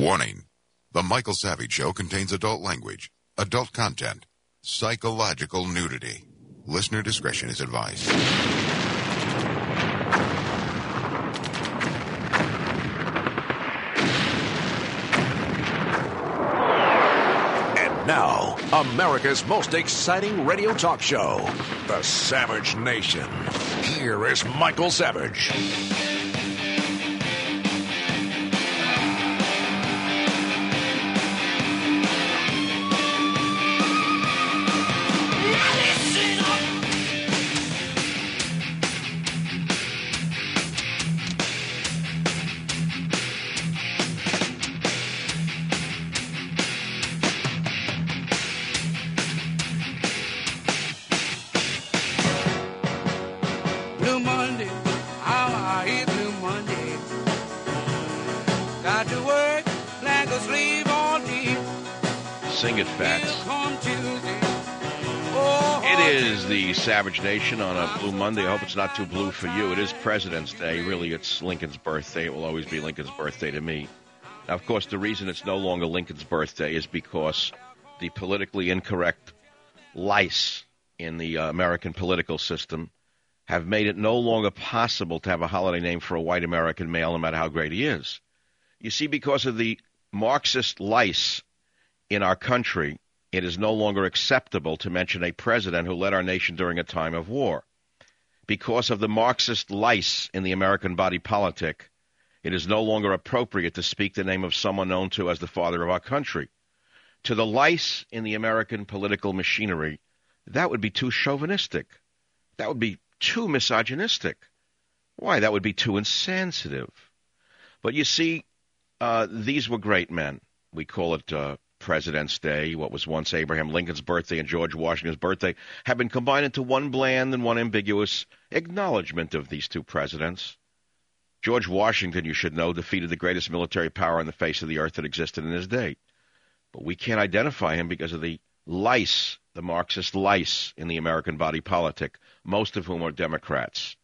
Warning. The Michael Savage Show contains adult language, adult content, psychological nudity. Listener discretion is advised. And now, America's most exciting radio talk show, The Savage Nation. Here is Michael Savage. Sing it, Fats. It is the Savage Nation on a Blue Monday. I hope it's not too blue for you. It is President's Day. Really, it's Lincoln's birthday. It will always be Lincoln's birthday to me. Now, of course, the reason it's no longer Lincoln's birthday is because the politically incorrect lice in the American political system have made it no longer possible to have a holiday name for a white American male, no matter how great he is. You see, because of the Marxist lice in our country, it is no longer acceptable to mention a president who led our nation during a time of war. Because of the Marxist lice in the American body politic, it is no longer appropriate to speak the name of someone known to as the father of our country. To the lice in the American political machinery, that would be too chauvinistic. That would be too misogynistic. Why? That would be too insensitive. But you see, these were great men. We call it President's Day. What was once Abraham Lincoln's birthday and George Washington's birthday have been combined into one bland and one ambiguous acknowledgement of these two presidents. George Washington, you should know, defeated the greatest military power on the face of the earth that existed in his day. But we can't identify him because of the lice, the Marxist lice in the American body politic, most of whom are Democrats.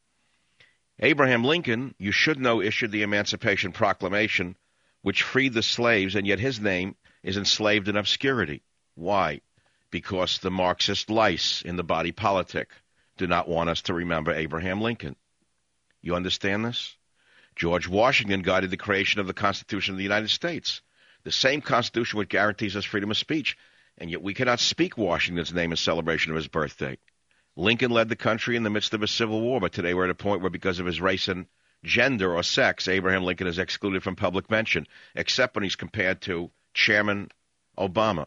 Abraham Lincoln, you should know, issued the Emancipation Proclamation, which freed the slaves, and yet his name is enslaved in obscurity. Why? Because the Marxist lice in the body politic do not want us to remember Abraham Lincoln. You understand this? George Washington guided the creation of the Constitution of the United States, the same Constitution which guarantees us freedom of speech, and yet we cannot speak Washington's name in celebration of his birthday. Lincoln led the country in the midst of a civil war, but today we're at a point where because of his race and gender or sex, Abraham Lincoln is excluded from public mention, except when he's compared to Chairman Obama.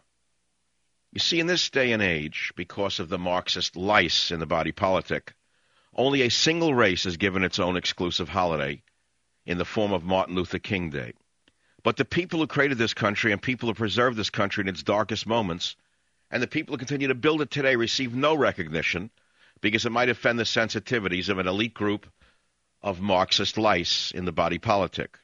You see, in this day and age, because of the Marxist lice in the body politic, only a single race is given its own exclusive holiday in the form of Martin Luther King Day. But the people who created this country and people who preserved this country in its darkest moments, and the people who continue to build it today, receive no recognition because it might offend the sensitivities of an elite group of Marxist lice in the body politic.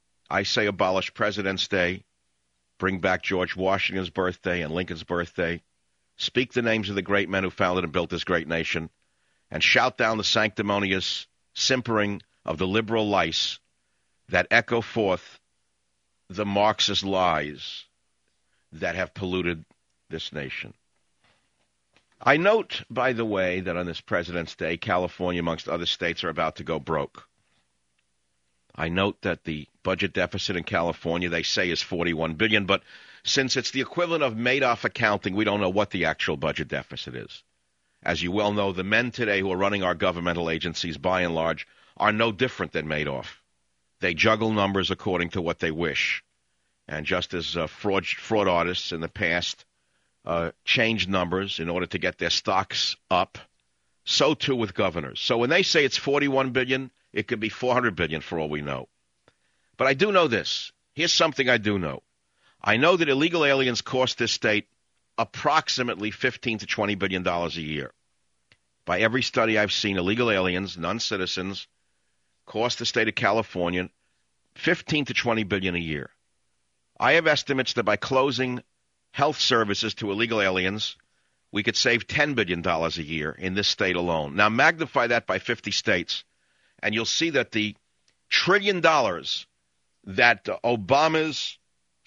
I say abolish President's Day, bring back George Washington's birthday and Lincoln's birthday, speak the names of the great men who founded and built this great nation, and shout down the sanctimonious simpering of the liberal lice that echo forth the Marxist lies that have polluted this nation. I note, by the way, that on this President's Day, California, amongst other states, are about to go broke. I note that the budget deficit in California, they say, is $41 billion, but since it's the equivalent of Madoff accounting, we don't know what the actual budget deficit is. As you well know, the men today who are running our governmental agencies, by and large, are no different than Madoff. They juggle numbers according to what they wish. And just as fraud artists in the past changed numbers in order to get their stocks up, so too with governors. So when they say it's $41 billion, it could be $400 billion for all we know. But I do know this. Here's something I do know. I know that illegal aliens cost this state approximately $15 to $20 billion a year. By every study I've seen, illegal aliens, non-citizens, cost the state of California $15 to $20 billion a year. I have estimates that by closing health services to illegal aliens, we could save $10 billion a year in this state alone. Now magnify that by 50 states, and you'll see that the $1 trillion that Obama's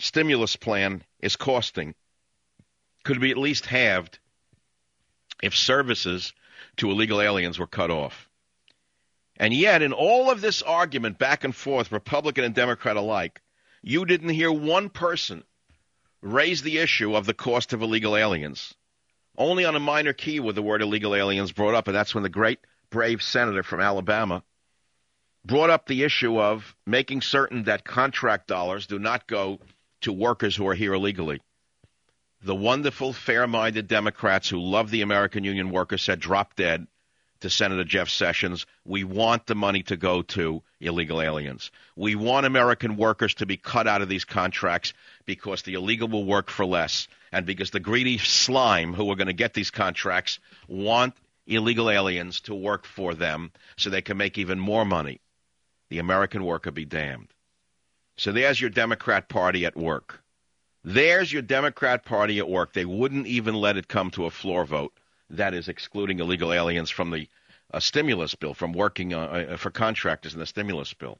stimulus plan is costing could be at least halved if services to illegal aliens were cut off. And yet, in all of this argument back and forth, Republican and Democrat alike, you didn't hear one person raise the issue of the cost of illegal aliens. Only on a minor key were the word illegal aliens brought up, and that's when the great, brave senator from Alabama brought up the issue of making certain that contract dollars do not go to workers who are here illegally. The wonderful, fair-minded Democrats who love the American union workers said, drop dead to Senator Jeff Sessions, we want the money to go to illegal aliens. We want American workers to be cut out of these contracts because the illegal will work for less, and because the greedy slime who are going to get these contracts want illegal aliens to work for them so they can make even more money. The American worker be damned. So there's your Democrat Party at work. There's your Democrat Party at work. They wouldn't even let it come to a floor vote. That is excluding illegal aliens from the stimulus bill, from working for contractors in the stimulus bill.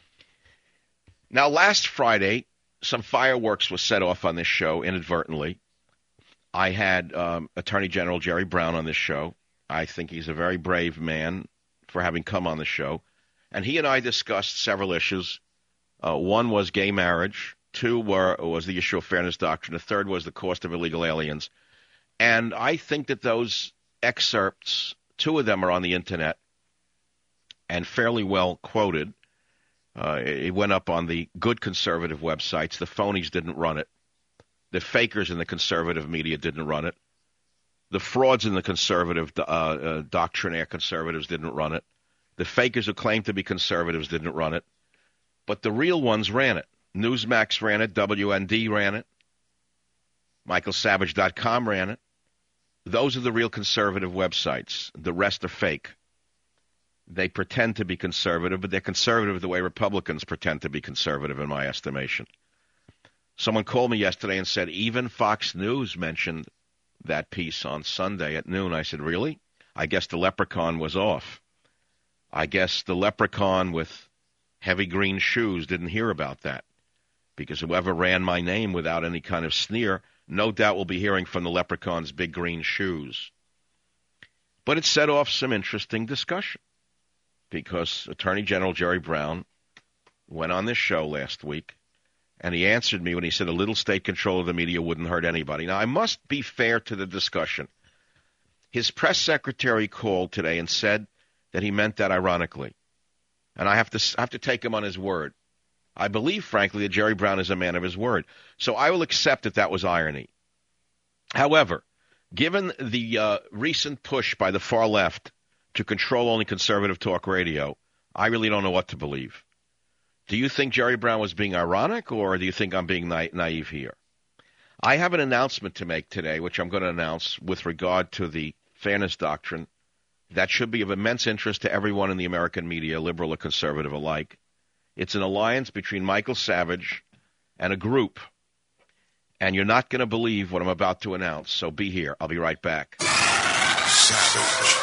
Now, last Friday, some fireworks was set off on this show inadvertently. I had Attorney General Jerry Brown on this show. I think he's a very brave man for having come on the show. And he and I discussed several issues. One was gay marriage. Two was the issue of fairness doctrine. The third was the cost of illegal aliens. And I think that those excerpts, two of them are on the Internet and fairly well quoted. It went up on the good conservative websites. The phonies didn't run it. The fakers in the conservative media didn't run it. The frauds in the conservative doctrinaire conservatives didn't run it. The fakers who claim to be conservatives didn't run it. But the real ones ran it. Newsmax ran it. WND ran it. MichaelSavage.com ran it. Those are the real conservative websites. The rest are fake. They pretend to be conservative, but they're conservative the way Republicans pretend to be conservative, in my estimation. Someone called me yesterday and said, even Fox News mentioned that piece on Sunday at noon. I said, really? I guess the leprechaun was off. I guess the leprechaun with heavy green shoes didn't hear about that, because whoever ran my name without any kind of sneer no doubt will be hearing from the leprechaun's big green shoes. But it set off some interesting discussion, because Attorney General Jerry Brown went on this show last week, and he answered me when he said a little state control of the media wouldn't hurt anybody. Now, I must be fair to the discussion. His press secretary called today and said that he meant that ironically, and I have to take him on his word. I believe, frankly, that Jerry Brown is a man of his word. So I will accept that that was irony. However, given the recent push by the far left to control only conservative talk radio, I really don't know what to believe. Do you think Jerry Brown was being ironic, or do you think I'm being naive here? I have an announcement to make today, which I'm going to announce with regard to the fairness doctrine. That should be of immense interest to everyone in the American media, liberal or conservative alike. It's an alliance between Michael Savage and a group. And you're not going to believe what I'm about to announce, so be here. I'll be right back. Savage.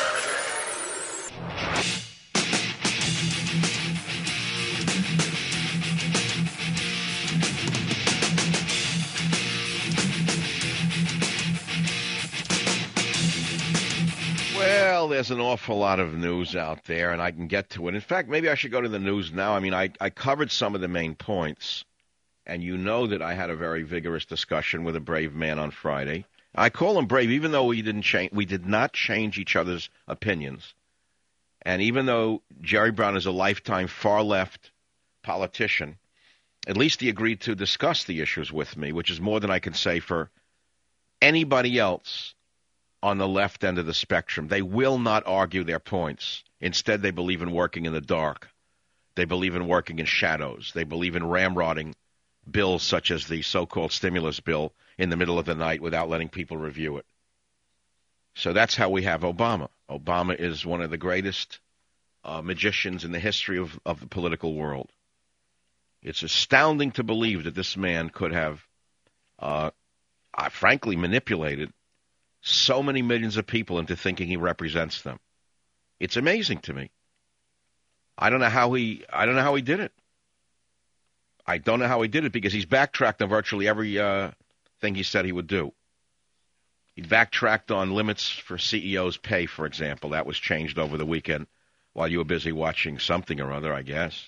Well, there's an awful lot of news out there, and I can get to it. In fact, maybe I should go to the news now. I mean, I covered some of the main points, and you know that I had a very vigorous discussion with a brave man on Friday. I call him brave, even though we did not change each other's opinions. And even though Jerry Brown is a lifetime far-left politician, at least he agreed to discuss the issues with me, which is more than I can say for anybody else on the left end of the spectrum. They will not argue their points. Instead, they believe in working in the dark. They believe in working in shadows. They believe in ramrodding bills such as the so-called stimulus bill in the middle of the night without letting people review it. So that's how we have Obama. Obama is one of the greatest magicians in the history of the political world. It's astounding to believe that this man could have, frankly, manipulated so many millions of people into thinking he represents them. It's amazing to me. I don't know how he did it. I don't know how he did it because he's backtracked on virtually every thing he said he would do. He backtracked on limits for CEOs' pay, for example. That was changed over the weekend while you were busy watching something or other, I guess.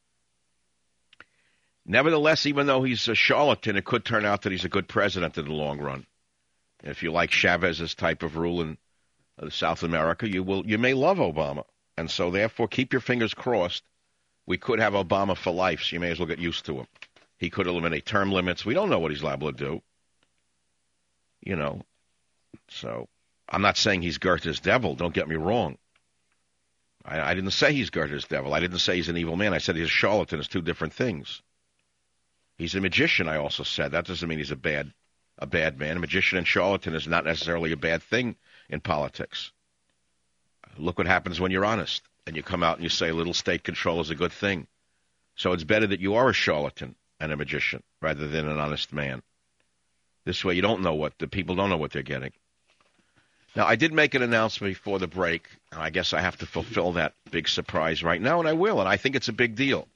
Nevertheless, even though he's a charlatan, it could turn out that he's a good president in the long run. If you like Chavez's type of rule in South America, you may love Obama. And so, therefore, keep your fingers crossed. We could have Obama for life, so you may as well get used to him. He could eliminate term limits. We don't know what he's liable to do. You know. So, I'm not saying he's Goethe's devil. Don't get me wrong. I didn't say he's Goethe's devil. I didn't say he's an evil man. I said he's a charlatan. It's two different things. He's a magician, I also said. That doesn't mean he's a bad man. A magician and charlatan is not necessarily a bad thing in politics. Look what happens when you're honest and you come out and you say little state control is a good thing. So it's better that you are a charlatan and a magician rather than an honest man. This way the people don't know what they're getting. Now, I did make an announcement before the break, and I guess I have to fulfill that big surprise right now, and I will, and I think it's a big deal.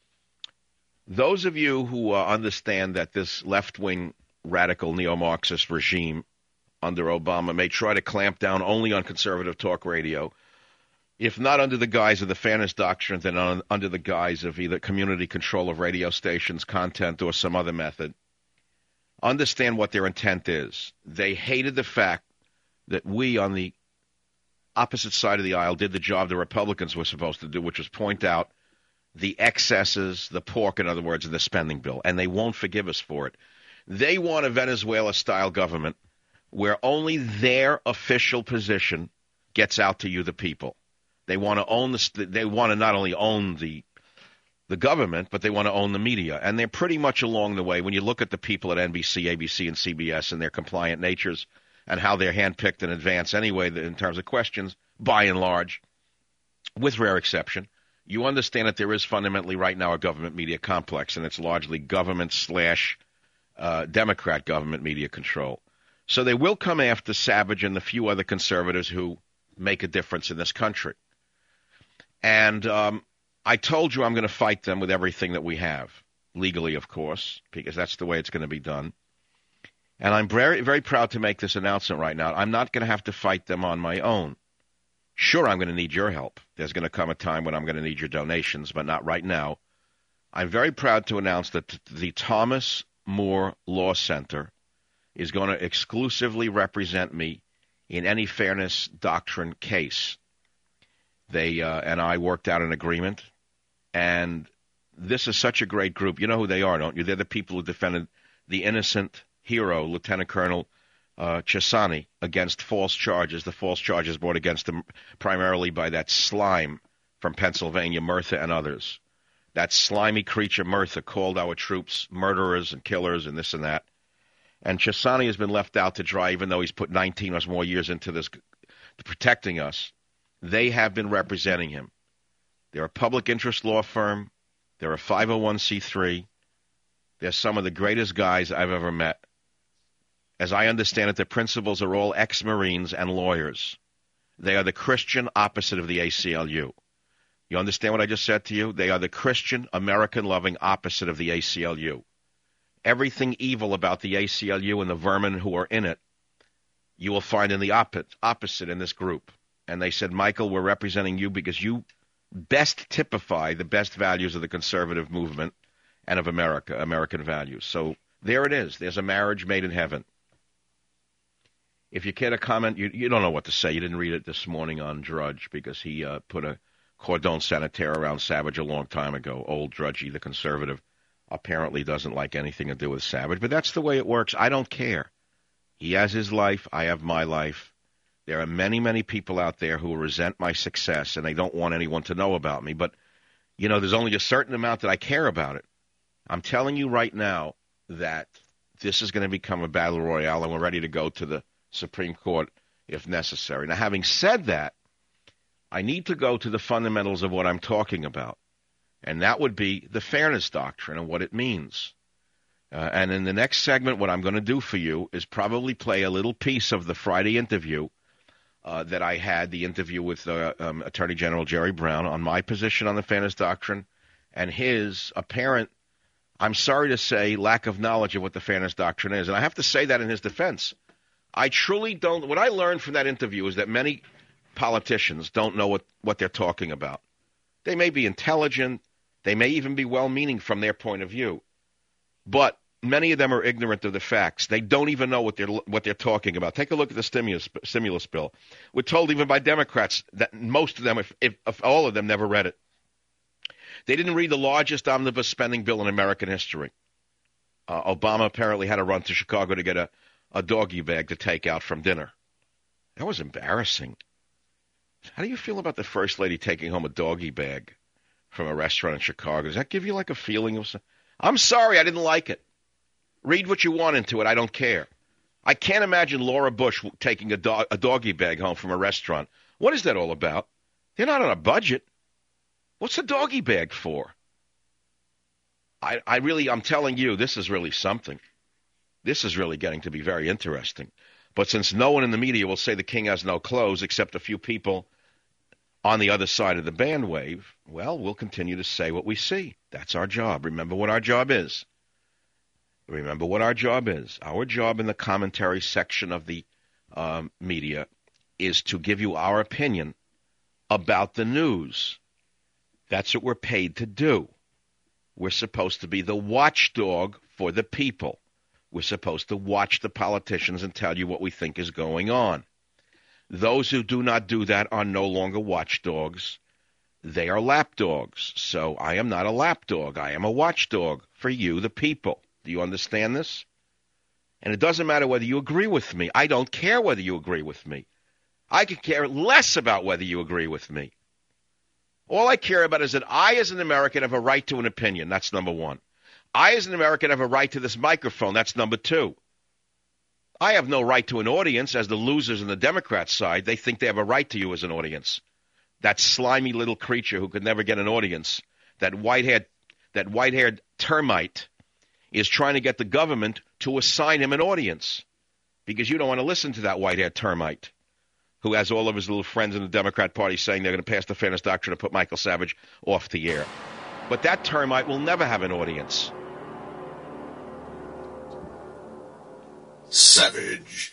Those of you who understand that this left-wing radical neo-Marxist regime under Obama may try to clamp down only on conservative talk radio, if not under the guise of the fairness doctrine, then under the guise of either community control of radio stations, content, or some other method, understand what their intent is. They hated the fact that we on the opposite side of the aisle did the job the Republicans were supposed to do, which was point out the excesses, the pork, in other words, in the spending bill, and they won't forgive us for it. They want a Venezuela-style government where only their official position gets out to you, the people. They want to own they want to not only own the government, but they want to own the media, and they're pretty much along the way. When you look at the people at NBC, ABC, and CBS and their compliant natures and how they're handpicked in advance anyway in terms of questions, by and large, with rare exception, you understand that there is fundamentally right now a government media complex, and it's largely government/Democrat government media control. So they will come after Savage and the few other conservatives who make a difference in this country. And I told you I'm going to fight them with everything that we have, legally, of course, because that's the way it's going to be done. And I'm very, very proud to make this announcement right now. I'm not going to have to fight them on my own. Sure, I'm going to need your help. There's going to come a time when I'm going to need your donations, but not right now. I'm very proud to announce that the Thomas More Law Center is going to exclusively represent me in any fairness doctrine case. They and I worked out an agreement, and this is such a great group. You know who they are, don't you? They're the people who defended the innocent hero, Lieutenant Colonel Chesani, against false charges, the false charges brought against him primarily by that slime from Pennsylvania, Murtha and others. That slimy creature, Murtha, called our troops murderers and killers and this and that. And Chesani has been left out to dry, even though he's put 19 or more years into this, protecting us. They have been representing him. They're a public interest law firm. They're a 501c3. They're some of the greatest guys I've ever met. As I understand it, their principals are all ex-Marines and lawyers. They are the Christian opposite of the ACLU. You understand what I just said to you? They are the Christian, American-loving opposite of the ACLU. Everything evil about the ACLU and the vermin who are in it, you will find in the opposite in this group. And they said, Michael, we're representing you because you best typify the best values of the conservative movement and of America, American values. So there it is. There's a marriage made in heaven. If you care to comment, you don't know what to say. You didn't read it this morning on Drudge because he put a cordon sanitaire around Savage a long time ago. Old Drudgy, the conservative, apparently doesn't like anything to do with Savage. But that's the way it works. I don't care. He has his life. I have my life. There are many, many people out there who resent my success, and they don't want anyone to know about me. But, you know, there's only a certain amount that I care about it. I'm telling you right now that this is going to become a battle royale, and we're ready to go to the Supreme Court if necessary. Now, having said that, I need to go to the fundamentals of what I'm talking about, and that would be the fairness doctrine and what it means. And in the next segment, what I'm going to do for you is probably play a little piece of the Friday interview that I had, the interview with Attorney General Jerry Brown on my position on the fairness doctrine and his apparent, I'm sorry to say, lack of knowledge of what the fairness doctrine is. And I have to say that in his defense. I truly don't. What I learned from that interview is that many politicians don't know what they're talking about. They may be intelligent. They may even be well-meaning from their point of view. But many of them are ignorant of the facts. They don't even know what they're talking about. Take a look at the stimulus bill. We're told even by Democrats that most of them, if all of them, never read it. They didn't read the largest omnibus spending bill in American history. Obama apparently had to run to Chicago to get a doggy bag to take out from dinner. That was embarrassing. How do you feel about the First Lady taking home a doggy bag from a restaurant in Chicago? Does that give you like a feeling of... I'm sorry, I didn't like it. Read what you want into it. I don't care. I can't imagine Laura Bush taking a doggy bag home from a restaurant. What is that all about? They're not on a budget. What's a doggy bag for? I'm telling you, this is really something. This is really getting to be very interesting. But since no one in the media will say the king has no clothes except a few people on the other side of the bandwave, well, we'll continue to say what we see. That's our job. Remember what our job is. Remember what our job is. Our job in the commentary section of the media is to give you our opinion about the news. That's what we're paid to do. We're supposed to be the watchdog for the people. We're supposed to watch the politicians and tell you what we think is going on. Those who do not do that are no longer watchdogs. They are lapdogs. So I am not a lapdog. I am a watchdog for you, the people. Do you understand this? And it doesn't matter whether you agree with me. I don't care whether you agree with me. I could care less about whether you agree with me. All I care about is that I, as an American, have a right to an opinion. That's number one. I, as an American, have a right to this microphone. That's number two. I have no right to an audience, as the losers on the Democrat side. They think they have a right to you as an audience. That slimy little creature who could never get an audience, that white-haired termite, is trying to get the government to assign him an audience because you don't want to listen to that white-haired termite who has all of his little friends in the Democrat Party saying they're going to pass the fairness doctrine and put Michael Savage off the air. But that termite will never have an audience. Savage.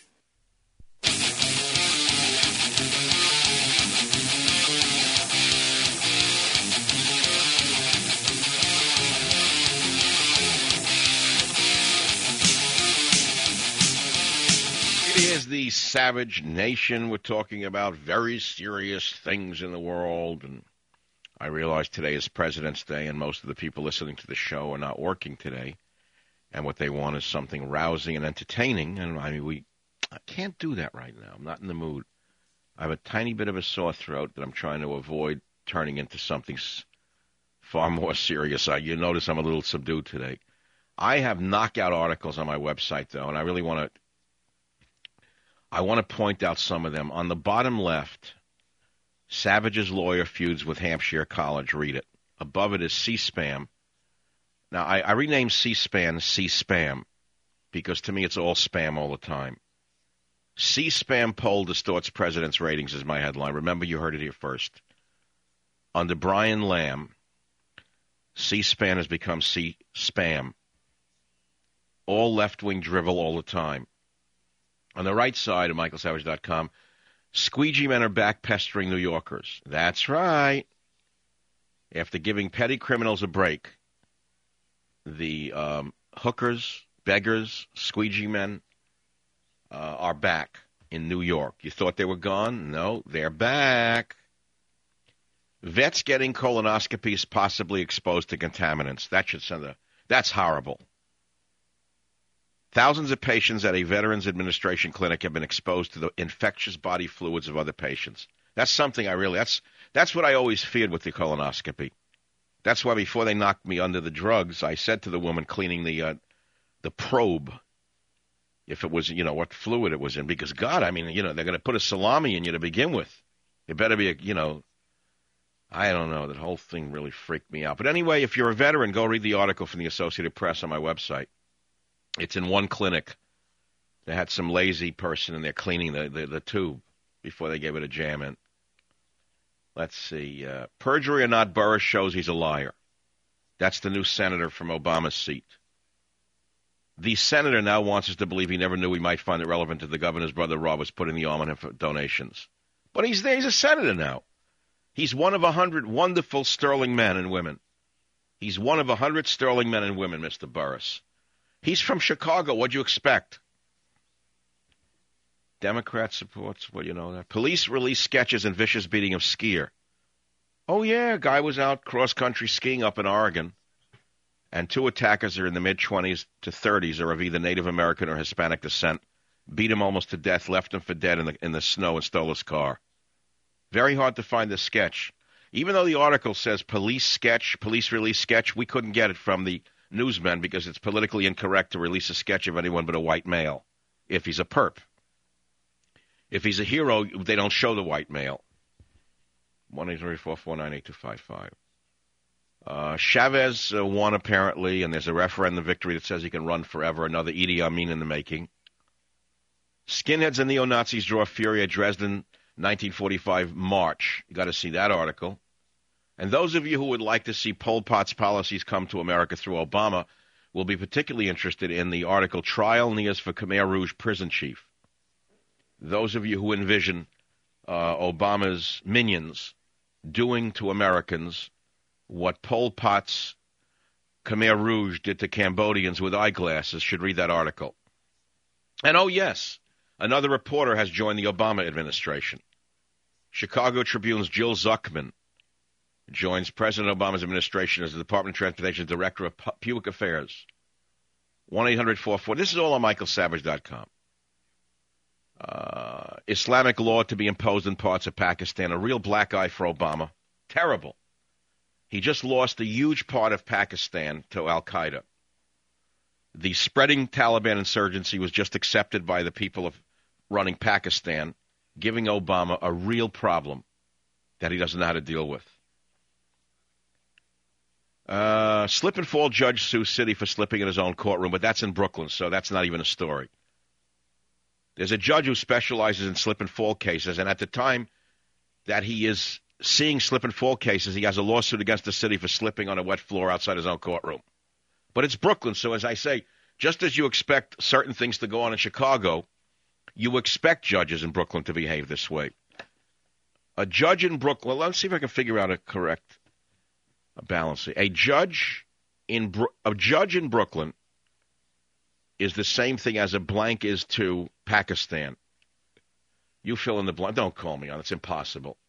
It is the Savage Nation. We're talking about very serious things in the world. And I realize today is President's Day, and most of the people listening to the show are not working today. And what they want is something rousing and entertaining. And I mean, I can't do that right now. I'm not in the mood. I have a tiny bit of a sore throat that I'm trying to avoid turning into something far more serious. You notice I'm a little subdued today. I have knockout articles on my website, though, and I really want to point out some of them. On the bottom left, Savage's lawyer feuds with Hampshire College. Read it. Above it is C-SPAM. Now, I renamed C-SPAN C-SPAM because to me it's all spam all the time. C-SPAM poll distorts president's ratings is my headline. Remember, you heard it here first. Under Brian Lamb, C-SPAN has become C-SPAM. All left-wing drivel all the time. On the right side of michaelsavage.com, squeegee men are back pestering New Yorkers. That's right. After giving petty criminals a break, the hookers, beggars, squeegee men are back in New York. You thought they were gone? No, they're back. Vets getting colonoscopies possibly exposed to contaminants. That's horrible. Thousands of patients at a Veterans Administration clinic have been exposed to the infectious body fluids of other patients. That's something that's what I always feared with the colonoscopy. That's why before they knocked me under the drugs, I said to the woman cleaning the probe, if it was, what fluid it was in. Because, God, I mean, they're going to put a salami in you to begin with. It better be I don't know. That whole thing really freaked me out. But anyway, if you're a veteran, go read the article from the Associated Press on my website. It's in one clinic. They had some lazy person in there cleaning the tube before they gave it a jam in. Let's see. Perjury or not, Burris shows he's a liar. That's the new senator from Obama's seat. The senator now wants us to believe he never knew we might find it relevant to the governor's brother Rob was putting the arm on him for donations. But he's there. He's a senator now. He's one of 100 wonderful sterling men and women. He's one of 100 sterling men and women, Mr. Burris. He's from Chicago. What'd you expect? Democrat supports, well, you know that. Police release sketches and vicious beating of skier. Oh, yeah, a guy was out cross-country skiing up in Oregon, and 2 attackers are in the mid-20s to 30s, are of either Native American or Hispanic descent, beat him almost to death, left him for dead in the snow, and stole his car. Very hard to find the sketch. Even though the article says police release sketch, we couldn't get it from the newsmen because it's politically incorrect to release a sketch of anyone but a white male, if he's a perp. If he's a hero, they don't show the white male. 1-800-449-8255. Chavez won, apparently, and there's a referendum victory that says he can run forever. Another Idi Amin in the making. Skinheads and neo-Nazis draw fury at Dresden 1945 march. You got to see that article. And those of you who would like to see Pol Pot's policies come to America through Obama will be particularly interested in the article Trial Nears for Khmer Rouge Prison Chief. Those of you who envision Obama's minions doing to Americans what Pol Pot's Khmer Rouge did to Cambodians with eyeglasses should read that article. And oh yes, another reporter has joined the Obama administration. Chicago Tribune's Jill Zuckman joins President Obama's administration as the Department of Transportation's Director of Public Affairs. 1-800-44. This is all on michaelsavage.com. Islamic law to be imposed in parts of Pakistan. A real black eye for Obama. Terrible. He just lost a huge part of Pakistan to al-Qaeda. The spreading Taliban insurgency was just accepted by the people of running Pakistan, giving Obama a real problem that he doesn't know how to deal with. Slip and fall judge sues city for slipping in his own courtroom, but that's in Brooklyn, so that's not even a story. There's a judge who specializes in slip and fall cases, and at the time that he is seeing slip and fall cases, he has a lawsuit against the city for slipping on a wet floor outside his own courtroom. But it's Brooklyn, so as I say, just as you expect certain things to go on in Chicago, you expect judges in Brooklyn to behave this way. A judge in Brooklyn, let's see if I can figure out a correct balance. A judge in Brooklyn is the same thing as a blank is to Pakistan. You fill in the blank. Don't call me on it. It's impossible.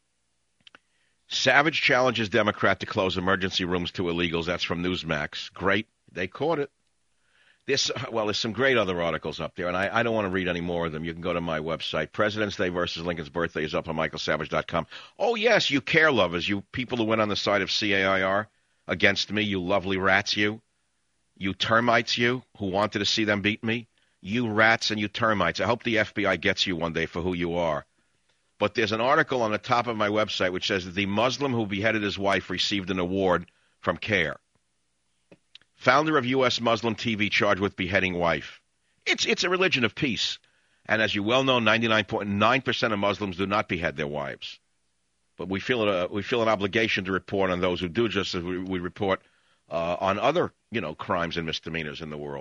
Savage challenges Democrat to close emergency rooms to illegals. That's from Newsmax. Great. They caught it. There's some great other articles up there, and I don't want to read any more of them. You can go to my website. President's Day versus Lincoln's Birthday is up on michaelsavage.com. Oh, yes, you care lovers, you people who went on the side of CAIR against me, you lovely rats, you termites, you, who wanted to see them beat me. You rats and you termites. I hope the FBI gets you one day for who you are. But there's an article on the top of my website which says that the Muslim who beheaded his wife received an award from CARE. Founder of U.S. Muslim TV charged with beheading wife. It's a religion of peace. And as you well know, 99.9% of Muslims do not behead their wives. But we feel an obligation to report on those who do, just as we report on other, crimes and misdemeanors in the world.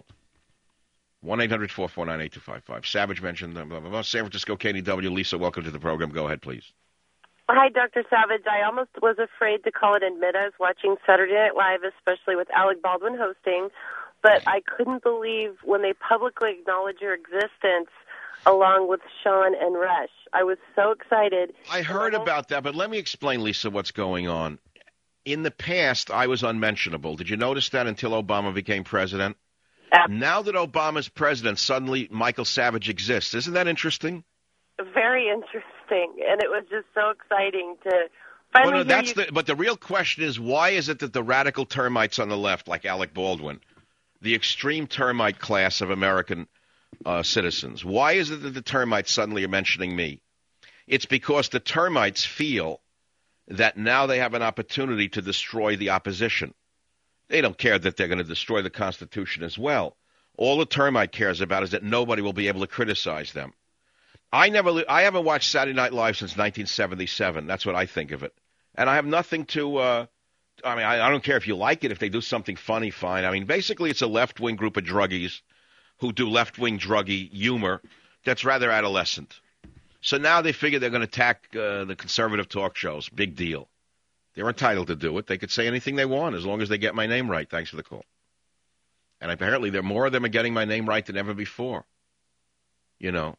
1-800-449-8255. Savage mentioned San Francisco, KDW. Lisa, welcome to the program. Go ahead, please. Hi, Dr. Savage. I almost was afraid to call and admit I was watching Saturday Night Live, especially with Alec Baldwin hosting, but I couldn't believe when they publicly acknowledged your existence along with Sean and Resh. I was so excited. I heard about that, but let me explain, Lisa, what's going on. In the past, I was unmentionable. Did you notice that until Obama became president? Now that Obama's president, suddenly Michael Savage exists. Isn't that interesting? Very interesting, and it was just so exciting to finally But the real question is, why is it that the radical termites on the left, like Alec Baldwin, the extreme termite class of American citizens, why is it that the termites suddenly are mentioning me? It's because the termites feel that now they have an opportunity to destroy the opposition. They don't care that they're going to destroy the Constitution as well. All the termite cares about is that nobody will be able to criticize them. I haven't watched Saturday Night Live since 1977. That's what I think of it. And I have nothing to I mean, I don't care if you like it. If they do something funny, fine. I mean, basically, it's a left-wing group of druggies who do left-wing druggy humor that's rather adolescent. So now they figure they're going to attack the conservative talk shows. Big deal. They're entitled to do it. They could say anything they want as long as they get my name right. Thanks for the call. And apparently, more of them are getting my name right than ever before. You know.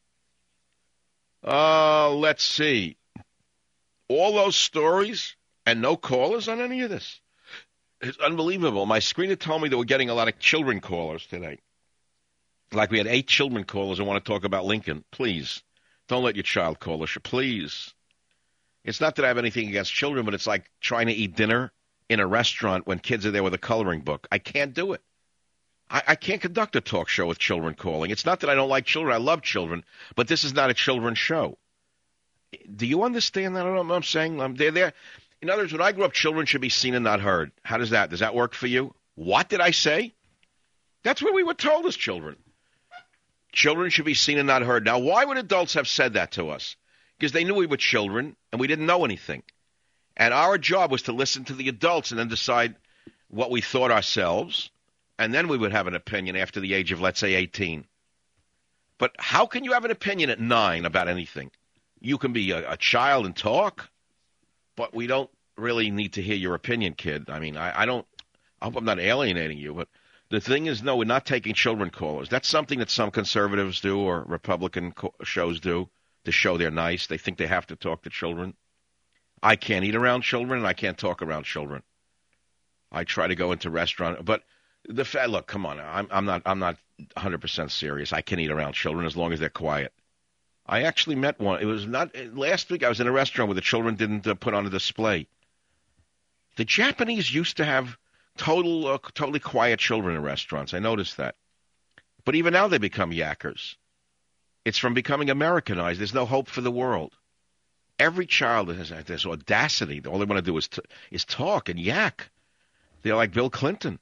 Let's see. All those stories and no callers on any of this. It's unbelievable. My screener told me that we're getting a lot of children callers today. Like we had 8 children callers who want to talk about Lincoln. Please, don't let your child call us. Please. It's not that I have anything against children, but it's like trying to eat dinner in a restaurant when kids are there with a coloring book. I can't do it. I can't conduct a talk show with children calling. It's not that I don't like children. I love children, but this is not a children's show. Do you understand that? I don't know what I'm saying. They're there. In other words, when I grew up, children should be seen and not heard. How does that? Does that work for you? What did I say? That's what we were told as children. Children should be seen and not heard. Now, why would adults have said that to us? Because they knew we were children and we didn't know anything. And our job was to listen to the adults and then decide what we thought ourselves. And then we would have an opinion after the age of, let's say, 18. But how can you have an opinion at 9 about anything? You can be a child and talk, but we don't really need to hear your opinion, kid. I mean, I hope I'm not alienating you, but the thing is, no, we're not taking children callers. That's something that some conservatives do or Republican shows do to show they're nice. They think they have to talk to children. I can't eat around children, and I can't talk around children. I try to go into restaurants, but look, come on, I'm not 100% serious. I can eat around children as long as they're quiet. I actually met one. It was not last week. I was in a restaurant where the children didn't put on a display. The Japanese used to have totally quiet children in restaurants. I noticed that. But even now they become yackers. It's from becoming Americanized. There's no hope for the world. Every child has this audacity. All they want to do is talk and yak. They're like Bill Clinton.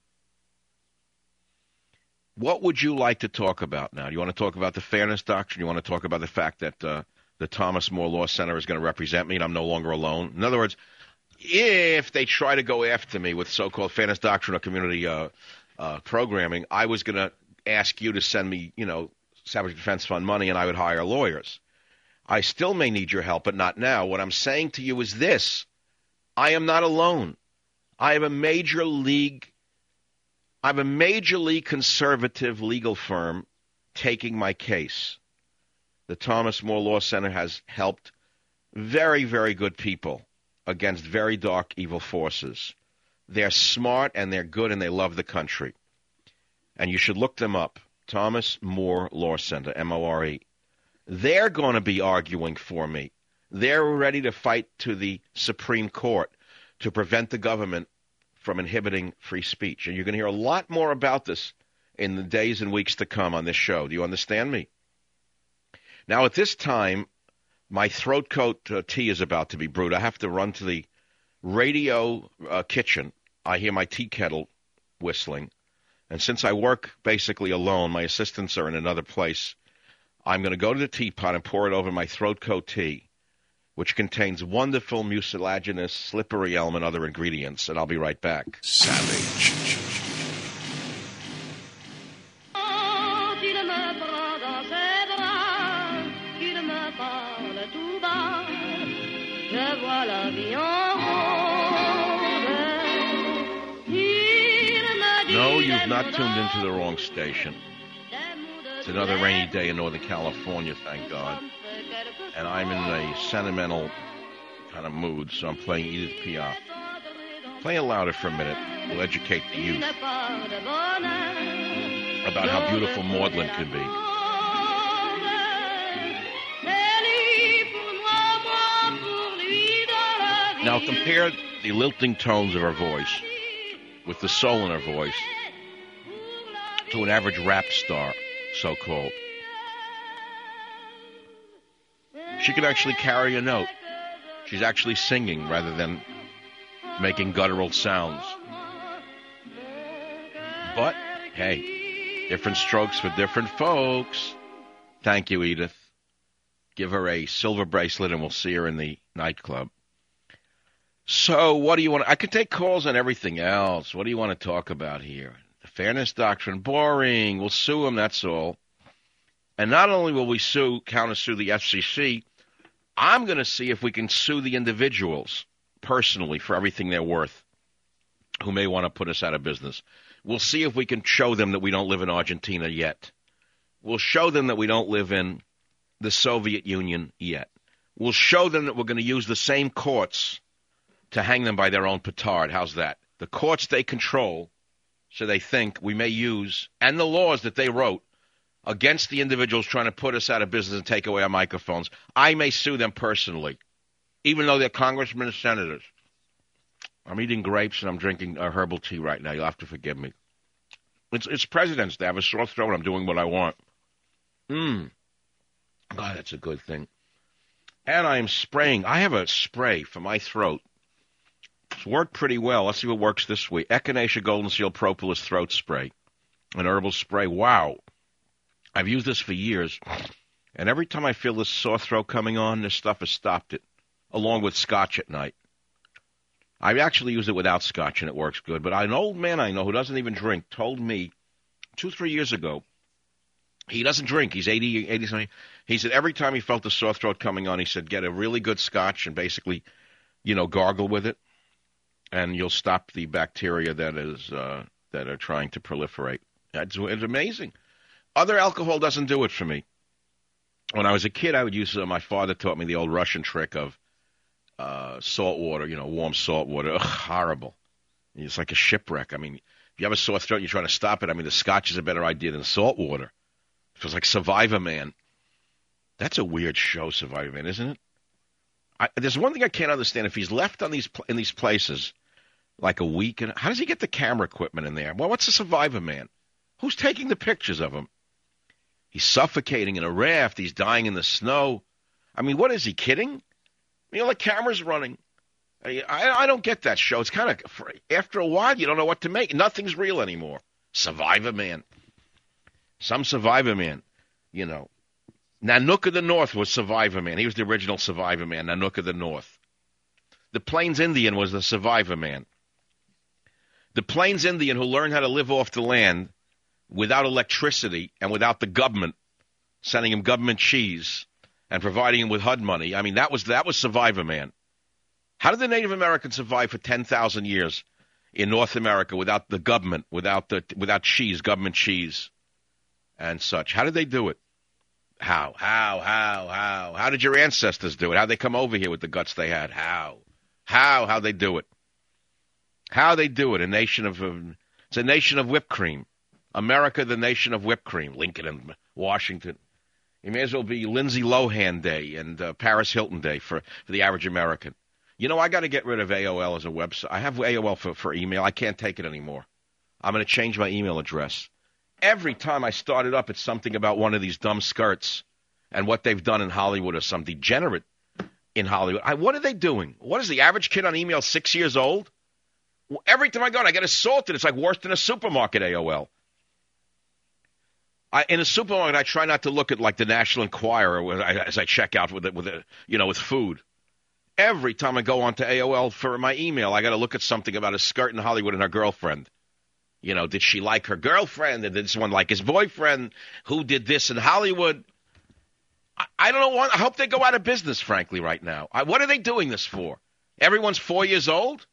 What would you like to talk about now? Do you want to talk about the fairness doctrine? You want to talk about the fact that the Thomas More Law Center is going to represent me and I'm no longer alone? In other words, if they try to go after me with so-called fairness doctrine or community programming, I was going to ask you to send me, Savage Defense Fund money and I would hire lawyers. I still may need your help, but not now. What I'm saying to you is this. I am not alone. I have a major league conservative legal firm taking my case. The Thomas More Law Center has helped very, very good people against very dark, evil forces. They're smart and they're good and they love the country. And you should look them up. Thomas More Law Center, M-O-R-E. They're going to be arguing for me. They're ready to fight to the Supreme Court to prevent the government from inhibiting free speech. And you're going to hear a lot more about this in the days and weeks to come on this show. Do you understand me? Now, at this time, my throat coat tea is about to be brewed. I have to run to the radio kitchen. I hear my tea kettle whistling. And since I work basically alone, my assistants are in another place, I'm going to go to the teapot and pour it over my throat coat tea, which contains wonderful mucilaginous, slippery elm and other ingredients, and I'll be right back. Savage. No, you've not tuned into the wrong station. It's another rainy day in Northern California, thank God. And I'm in a sentimental kind of mood, so I'm playing Edith Piaf. Play it louder for a minute. We'll educate the youth about how beautiful Maudlin can be. Now compare the lilting tones of her voice with the soul in her voice to an average rap star, so-called. She can actually carry a note. She's actually singing rather than making guttural sounds. But, hey, different strokes for different folks. Thank you, Edith. Give her a silver bracelet and we'll see her in the nightclub. So what do you want? I could take calls on everything else. What do you want to talk about here? The fairness doctrine, boring. We'll sue them, that's all. And not only will we counter-sue the FCC, I'm going to see if we can sue the individuals personally for everything they're worth who may want to put us out of business. We'll see if we can show them that we don't live in Argentina yet. We'll show them that we don't live in the Soviet Union yet. We'll show them that we're going to use the same courts to hang them by their own petard. How's that? The courts they control, so they think we may use, and the laws that they wrote, against the individuals trying to put us out of business and take away our microphones. I may sue them personally, even though they're congressmen and senators. I'm eating grapes and I'm drinking a herbal tea right now. You'll have to forgive me. It's President's Day. I have a sore throat. I'm doing what I want. God, that's a good thing. And I am spraying. I have a spray for my throat. It's worked pretty well. Let's see what works this week. Echinacea Golden Seal Propolis Throat Spray. An herbal spray. Wow. I've used this for years. And every time I feel this sore throat coming on, this stuff has stopped it, along with scotch at night. I actually use it without scotch, and it works good. But an old man I know who doesn't even drink told me 2-3 years ago, he doesn't drink. He's 80-something. He said every time he felt the sore throat coming on, he said, get a really good scotch and basically, gargle with it, and you'll stop the bacteria that are trying to proliferate. It's amazing. Other alcohol doesn't do it for me. When I was a kid, I would use, my father taught me the old Russian trick of salt water, warm salt water. Ugh, horrible. It's like a shipwreck. I mean, if you have a sore throat and you're trying to stop it, the scotch is a better idea than salt water. It feels like Survivor Man. That's a weird show, Survivor Man, isn't it? There's one thing I can't understand. If he's left in these places like a week, how does he get the camera equipment in there? Well, what's a Survivor Man? Who's taking the pictures of him? He's suffocating in a raft. He's dying in the snow. What is he, kidding? The camera's running. I don't get that show. It's kind of, after a while, you don't know what to make. Nothing's real anymore. Survivor Man. Some Survivor Man, Nanook of the North was Survivor Man. He was the original Survivor Man, Nanook of the North. The Plains Indian was the Survivor Man. The Plains Indian who learned how to live off the land without electricity and without the government sending him government cheese and providing him with HUD money. That was Survivor Man. How did the Native Americans survive for 10,000 years in North America without the government, without cheese, government cheese and such? How did they do it? How? How did your ancestors do it? How'd they come over here with the guts they had? How'd they do it? How they do it? It's a nation of whipped cream. America, the nation of whipped cream. Lincoln and Washington. It may as well be Lindsay Lohan Day and Paris Hilton Day for the average American. I got to get rid of AOL as a website. I have AOL for email. I can't take it anymore. I'm going to change my email address. Every time I start it up, it's something about one of these dumb skirts and what they've done in Hollywood or some degenerate in Hollywood. What are they doing? What is the average kid on email, 6 years old? Every time I go, I get assaulted. It's like worse than a supermarket, AOL. In a supermarket, I try not to look at like the National Enquirer as I check out with food. Every time I go onto AOL for my email, I got to look at something about a skirt in Hollywood and her girlfriend. Did she like her girlfriend? Did this one like his boyfriend? Who did this in Hollywood? I don't know. I hope they go out of business, frankly, right now. What are they doing this for? Everyone's 4 years old?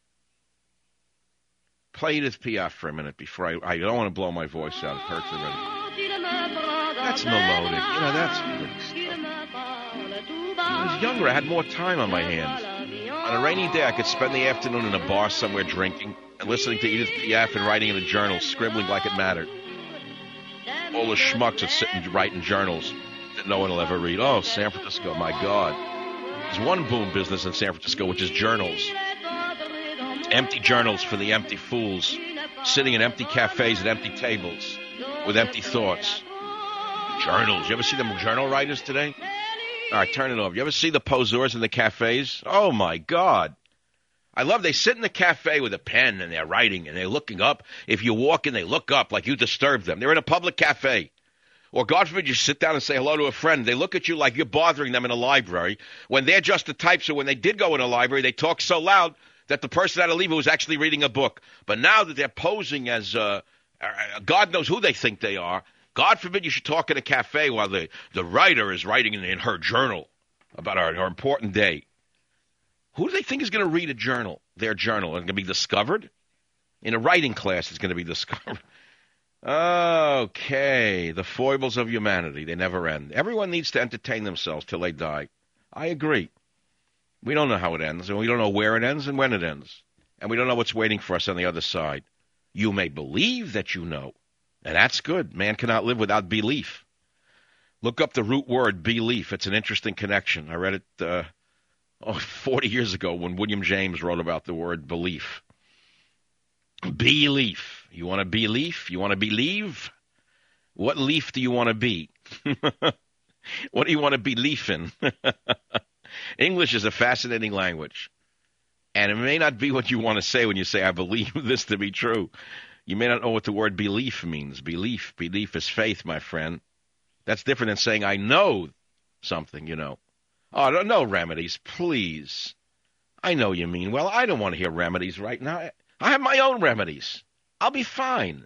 Play Edith Piaf for a minute before I don't want to blow my voice out. It hurts already. That's melodic. That's pretty stuff. When I was younger, I had more time on my hands. On a rainy day, I could spend the afternoon in a bar somewhere drinking and listening to Edith Piaf and writing in a journal, scribbling like it mattered. All the schmucks that sit and write in journals that no one will ever read. Oh, San Francisco, my God. There's one boom business in San Francisco, which is journals. Empty journals for the empty fools, sitting in empty cafes at empty tables with empty thoughts. Journals. You ever see them journal writers today? All right, turn it off. You ever see the poseurs in the cafes? Oh, my God. They sit in the cafe with a pen and they're writing and they're looking up. If you walk in, they look up like you disturbed them. They're in a public cafe. Or, God forbid, you sit down and say hello to a friend. They look at you like you're bothering them in a library when they're just the type. So when they did go in a library, they talk so loud that the person had to leave who was actually reading a book. But now that they're posing as God knows who they think they are, God forbid you should talk in a cafe while the writer is writing in her journal about her important day. Who do they think is going to read a journal, their journal? It's going to be discovered? In a writing class, it's going to be discovered. Okay, the foibles of humanity, they never end. Everyone needs to entertain themselves till they die. I agree. We don't know how it ends, and we don't know where it ends and when it ends. And we don't know what's waiting for us on the other side. You may believe that you know, and that's good. Man cannot live without belief. Look up the root word, belief. It's an interesting connection. I read it 40 years ago when William James wrote about the word belief. Belief. You want to believe? You want to believe? What leaf do you want to be? What do you want to believe in? English is a fascinating language. And it may not be what you want to say when you say, I believe this to be true. You may not know what the word belief means. Belief is faith, my friend. That's different than saying, I know something, you know. Oh, no remedies, please. I know you mean well. I don't want to hear remedies right now. I have my own remedies. I'll be fine.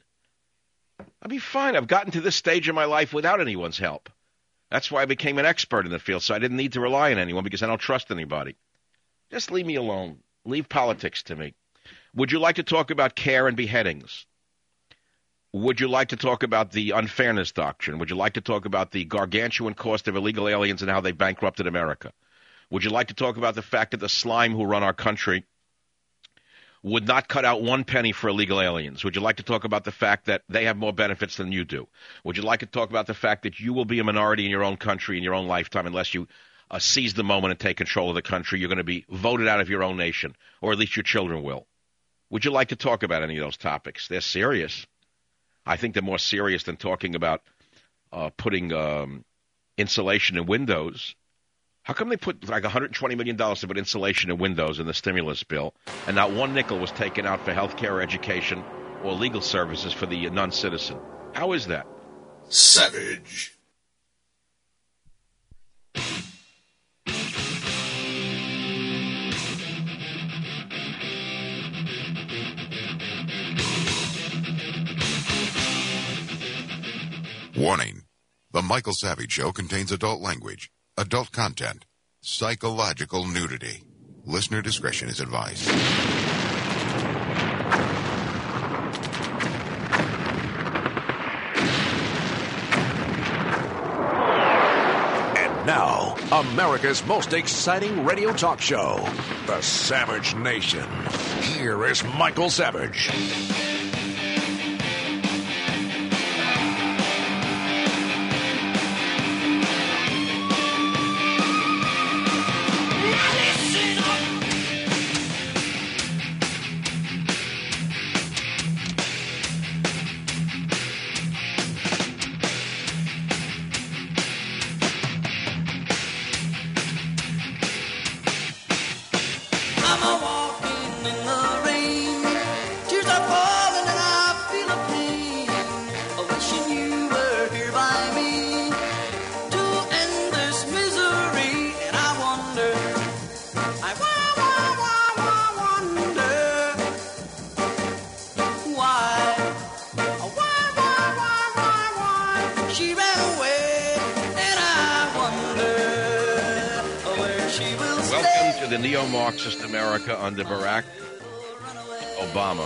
I've gotten to this stage in my life without anyone's help. That's why I became an expert in the field, so I didn't need to rely on anyone because I don't trust anybody. Just leave me alone. Leave politics to me. Would you like to talk about care and beheadings? Would you like to talk about the unfairness doctrine? Would you like to talk about the gargantuan cost of illegal aliens and how they bankrupted America? Would you like to talk about the fact that the slime who run our country would not cut out one penny for illegal aliens? Would you like to talk about the fact that they have more benefits than you do? Would you like to talk about the fact that you will be a minority in your own country in your own lifetime unless you seize the moment and take control of the country? You're going to be voted out of your own nation, or at least your children will. Would you like to talk about any of those topics? They're serious. I think they're more serious than talking about putting insulation in windows. How come they put like $120 million to put insulation in windows in the stimulus bill, and not one nickel was taken out for health care or education or legal services for the non-citizen? How is that? Savage. Warning. The Michael Savage Show contains adult language, adult content, psychological nudity. Listener discretion is advised. And now, America's most exciting radio talk show, The Savage Nation. Here is Michael Savage. The neo-Marxist America under Barack Obama.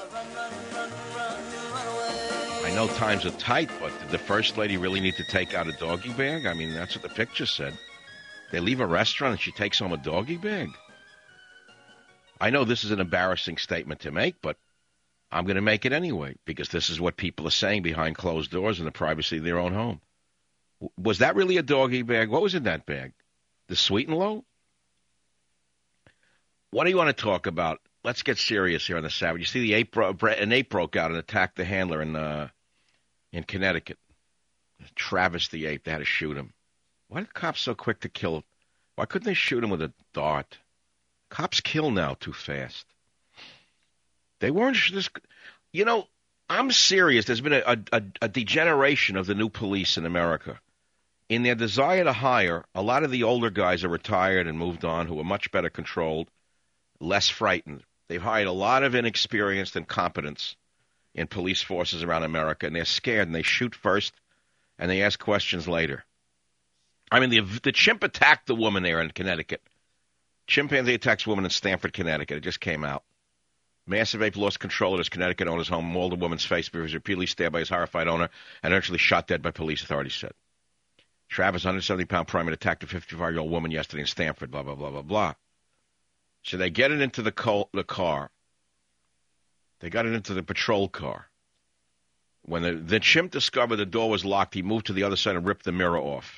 I know times are tight, but did the First Lady really need to take out a doggy bag? I mean, that's what the picture said. They leave a restaurant and she takes home a doggy bag? I know this is an embarrassing statement to make, but I'm going to make it anyway, because this is what people are saying behind closed doors in the privacy of their own home. Was that really a doggy bag? What was in that bag? The Sweet and Low? What do you want to talk about? Let's get serious here on the Savage. You see, an ape broke out and attacked the handler in Connecticut. Travis the ape. They had to shoot him. Why are the cops so quick to kill him? Why couldn't they shoot him with a dart? Cops kill now too fast. They weren't just... You know, I'm serious. There's been a degeneration of the new police in America. In their desire to hire, a lot of the older guys are retired and moved on who are much better controlled, less frightened. They've hired a lot of inexperienced incompetence in police forces around America, and they're scared, and they shoot first, and they ask questions later. I mean, the chimp attacked the woman there in Connecticut. Chimpanzee attacks woman in Stamford, Connecticut. It just came out. Massive ape lost control of his Connecticut owner's home, mauled the woman's face, but he was repeatedly stabbed by his horrified owner, and eventually shot dead by police, authorities said. Travis, 170-pound primate, attacked a 55-year-old woman yesterday in Stamford, blah, blah, blah, blah, blah. So they get it into the car. They got it into the patrol car. When the chimp discovered the door was locked, he moved to the other side and ripped the mirror off.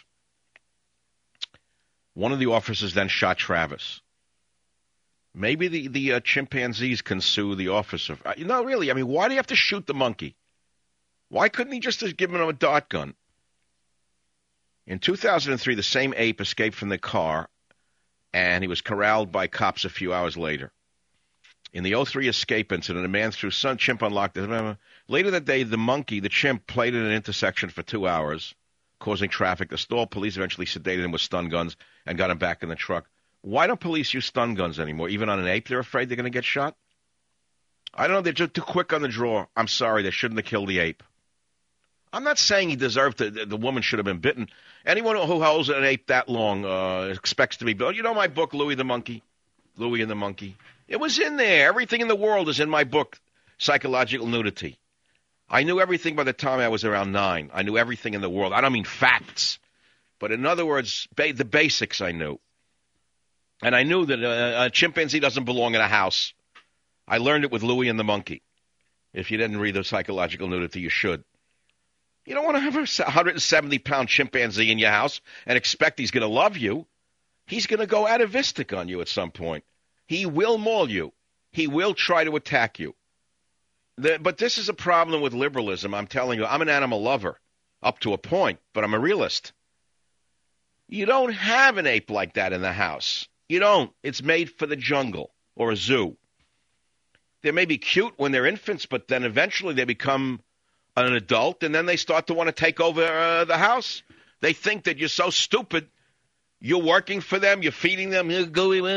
One of the officers then shot Travis. Maybe the chimpanzees can sue the officer. No, really, I mean, why do you have to shoot the monkey? Why couldn't he just have given him a dart gun? In 2003, the same ape escaped from the car, and he was corralled by cops a few hours later. In the 2003 escape incident, a man threw some chimp unlocked. Later that day, the chimp played at an intersection for 2 hours, causing traffic to stall. Police eventually sedated him with stun guns and got him back in the truck. Why don't police use stun guns anymore? Even on an ape, they're afraid they're going to get shot? I don't know. They're just too quick on the draw. I'm sorry. They shouldn't have killed the ape. I'm not saying he deserved to. The woman should have been bitten. Anyone who holds an ape that long expects to be bitten. You know my book, Louie the Monkey? Louie and the Monkey? It was in there. Everything in the world is in my book, Psychological Nudity. I knew everything by the time I was around 9. I knew everything in the world. I don't mean facts. But in other words, the basics I knew. And I knew that a chimpanzee doesn't belong in a house. I learned it with Louie and the Monkey. If you didn't read the Psychological Nudity, you should. You don't want to have a 170-pound chimpanzee in your house and expect he's going to love you. He's going to go atavistic on you at some point. He will maul you. He will try to attack you. But this is a problem with liberalism. I'm telling you, I'm an animal lover up to a point, but I'm a realist. You don't have an ape like that in the house. You don't. It's made for the jungle or a zoo. They may be cute when they're infants, but then eventually they become an adult, and then they start to want to take over the house. They think that you're so stupid. You're working for them. You're feeding them. Of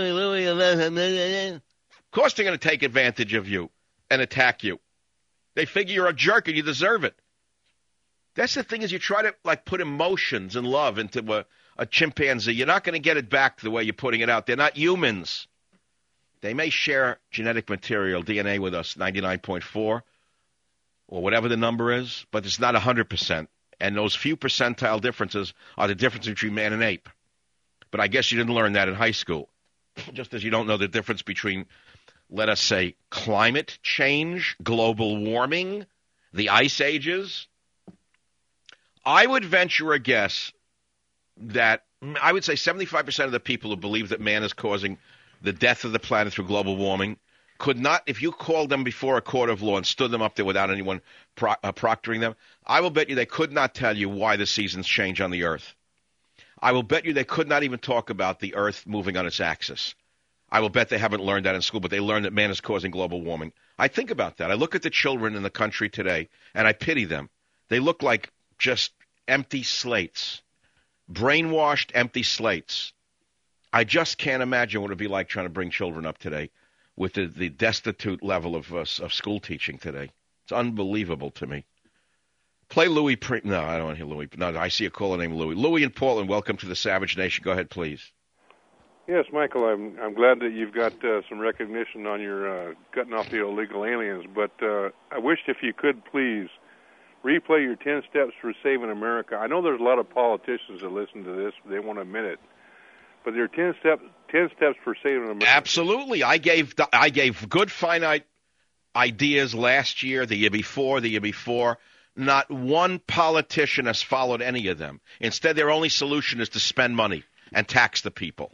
course they're going to take advantage of you and attack you. They figure you're a jerk and you deserve it. That's the thing is you try to put emotions and love into a chimpanzee. You're not going to get it back the way you're putting it out. They're not humans. They may share genetic material, DNA with us, 99.4 or whatever the number is, but it's not 100%. And those few percentile differences are the difference between man and ape. But I guess you didn't learn that in high school. Just as you don't know the difference between, let us say, climate change, global warming, the ice ages. I would venture a guess that I would say 75% of the people who believe that man is causing the death of the planet through global warming could not, if you called them before a court of law and stood them up there without anyone proctoring them, I will bet you they could not tell you why the seasons change on the earth. I will bet you they could not even talk about the earth moving on its axis. I will bet they haven't learned that in school, but they learned that man is causing global warming. I think about that. I look at the children in the country today, and I pity them. They look like just empty slates, brainwashed empty slates. I just can't imagine what it would be like trying to bring children up today with the destitute level of school teaching today. It's unbelievable to me. Play Louie. No, I don't want to hear Louie. No, I see a caller named Louie. Louie in Portland, welcome to the Savage Nation. Go ahead, please. Yes, Michael, I'm glad that you've got some recognition on your cutting off the illegal aliens, but I wished if you could please replay your 10 steps for saving America. I know there's a lot of politicians that listen to this, they won't admit it, but there are 10 steps for saving America. Absolutely. I gave good finite ideas last year, the year before. Not one politician has followed any of them. Instead, their only solution is to spend money and tax the people.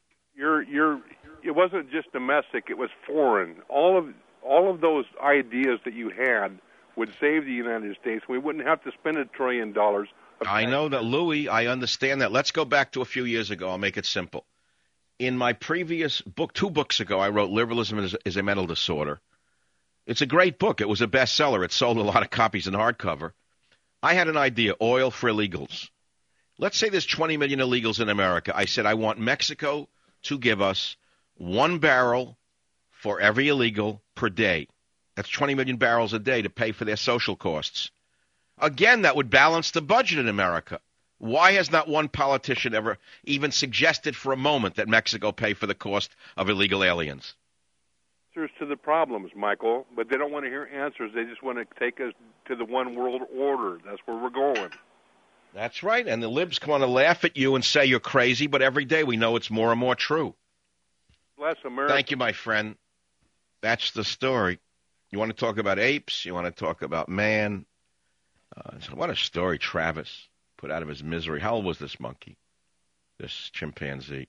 It wasn't just domestic; it was foreign. All of those ideas that you had would save the United States. We wouldn't have to spend $1 trillion. I know that, Louis. I understand that. Let's go back to a few years ago. I'll make it simple. In my previous book, 2 books ago, I wrote "Liberalism is a Mental Disorder," It's a great book. It was a bestseller. It sold a lot of copies in hardcover. I had an idea, oil for illegals. Let's say there's 20 million illegals in America. I said I want Mexico to give us 1 barrel for every illegal per day. That's 20 million barrels a day to pay for their social costs. Again, that would balance the budget in America. Why has not one politician ever even suggested for a moment that Mexico pay for the cost of illegal aliens? Answers to the problems, Michael, but they don't want to hear answers. They just want to take us to the one world order. That's where we're going. That's right, and the libs want to laugh at you and say you're crazy, but every day we know it's more and more true. Bless America. Thank you, my friend. That's the story. You want to talk about apes? You want to talk about man? What a story Travis put out of his misery. How old was this monkey, this chimpanzee?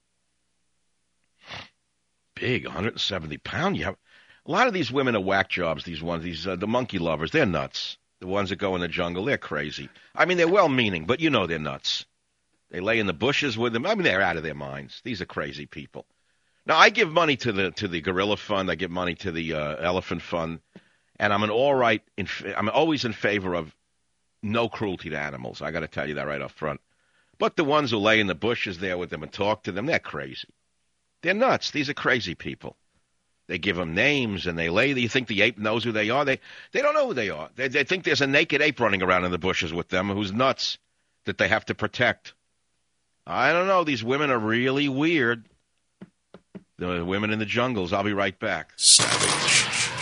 Big, 170 pounds. You have a lot of these women are whack jobs. These ones, the monkey lovers, they're nuts. The ones that go in the jungle, they're crazy. I mean, they're well-meaning, but you know they're nuts. They lay in the bushes with them. I mean, they're out of their minds. These are crazy people. Now, I give money to the Gorilla Fund. I give money to the Elephant Fund, and I'm I'm always in favor of no cruelty to animals. I got to tell you that right up front. But the ones who lay in the bushes there with them and talk to them, they're crazy. They're nuts. These are crazy people. They give them names, and you think the ape knows who they are? They don't know who they are. They think there's a naked ape running around in the bushes with them who's nuts that they have to protect. I don't know. These women are really weird. The women in the jungles. I'll be right back. Savage.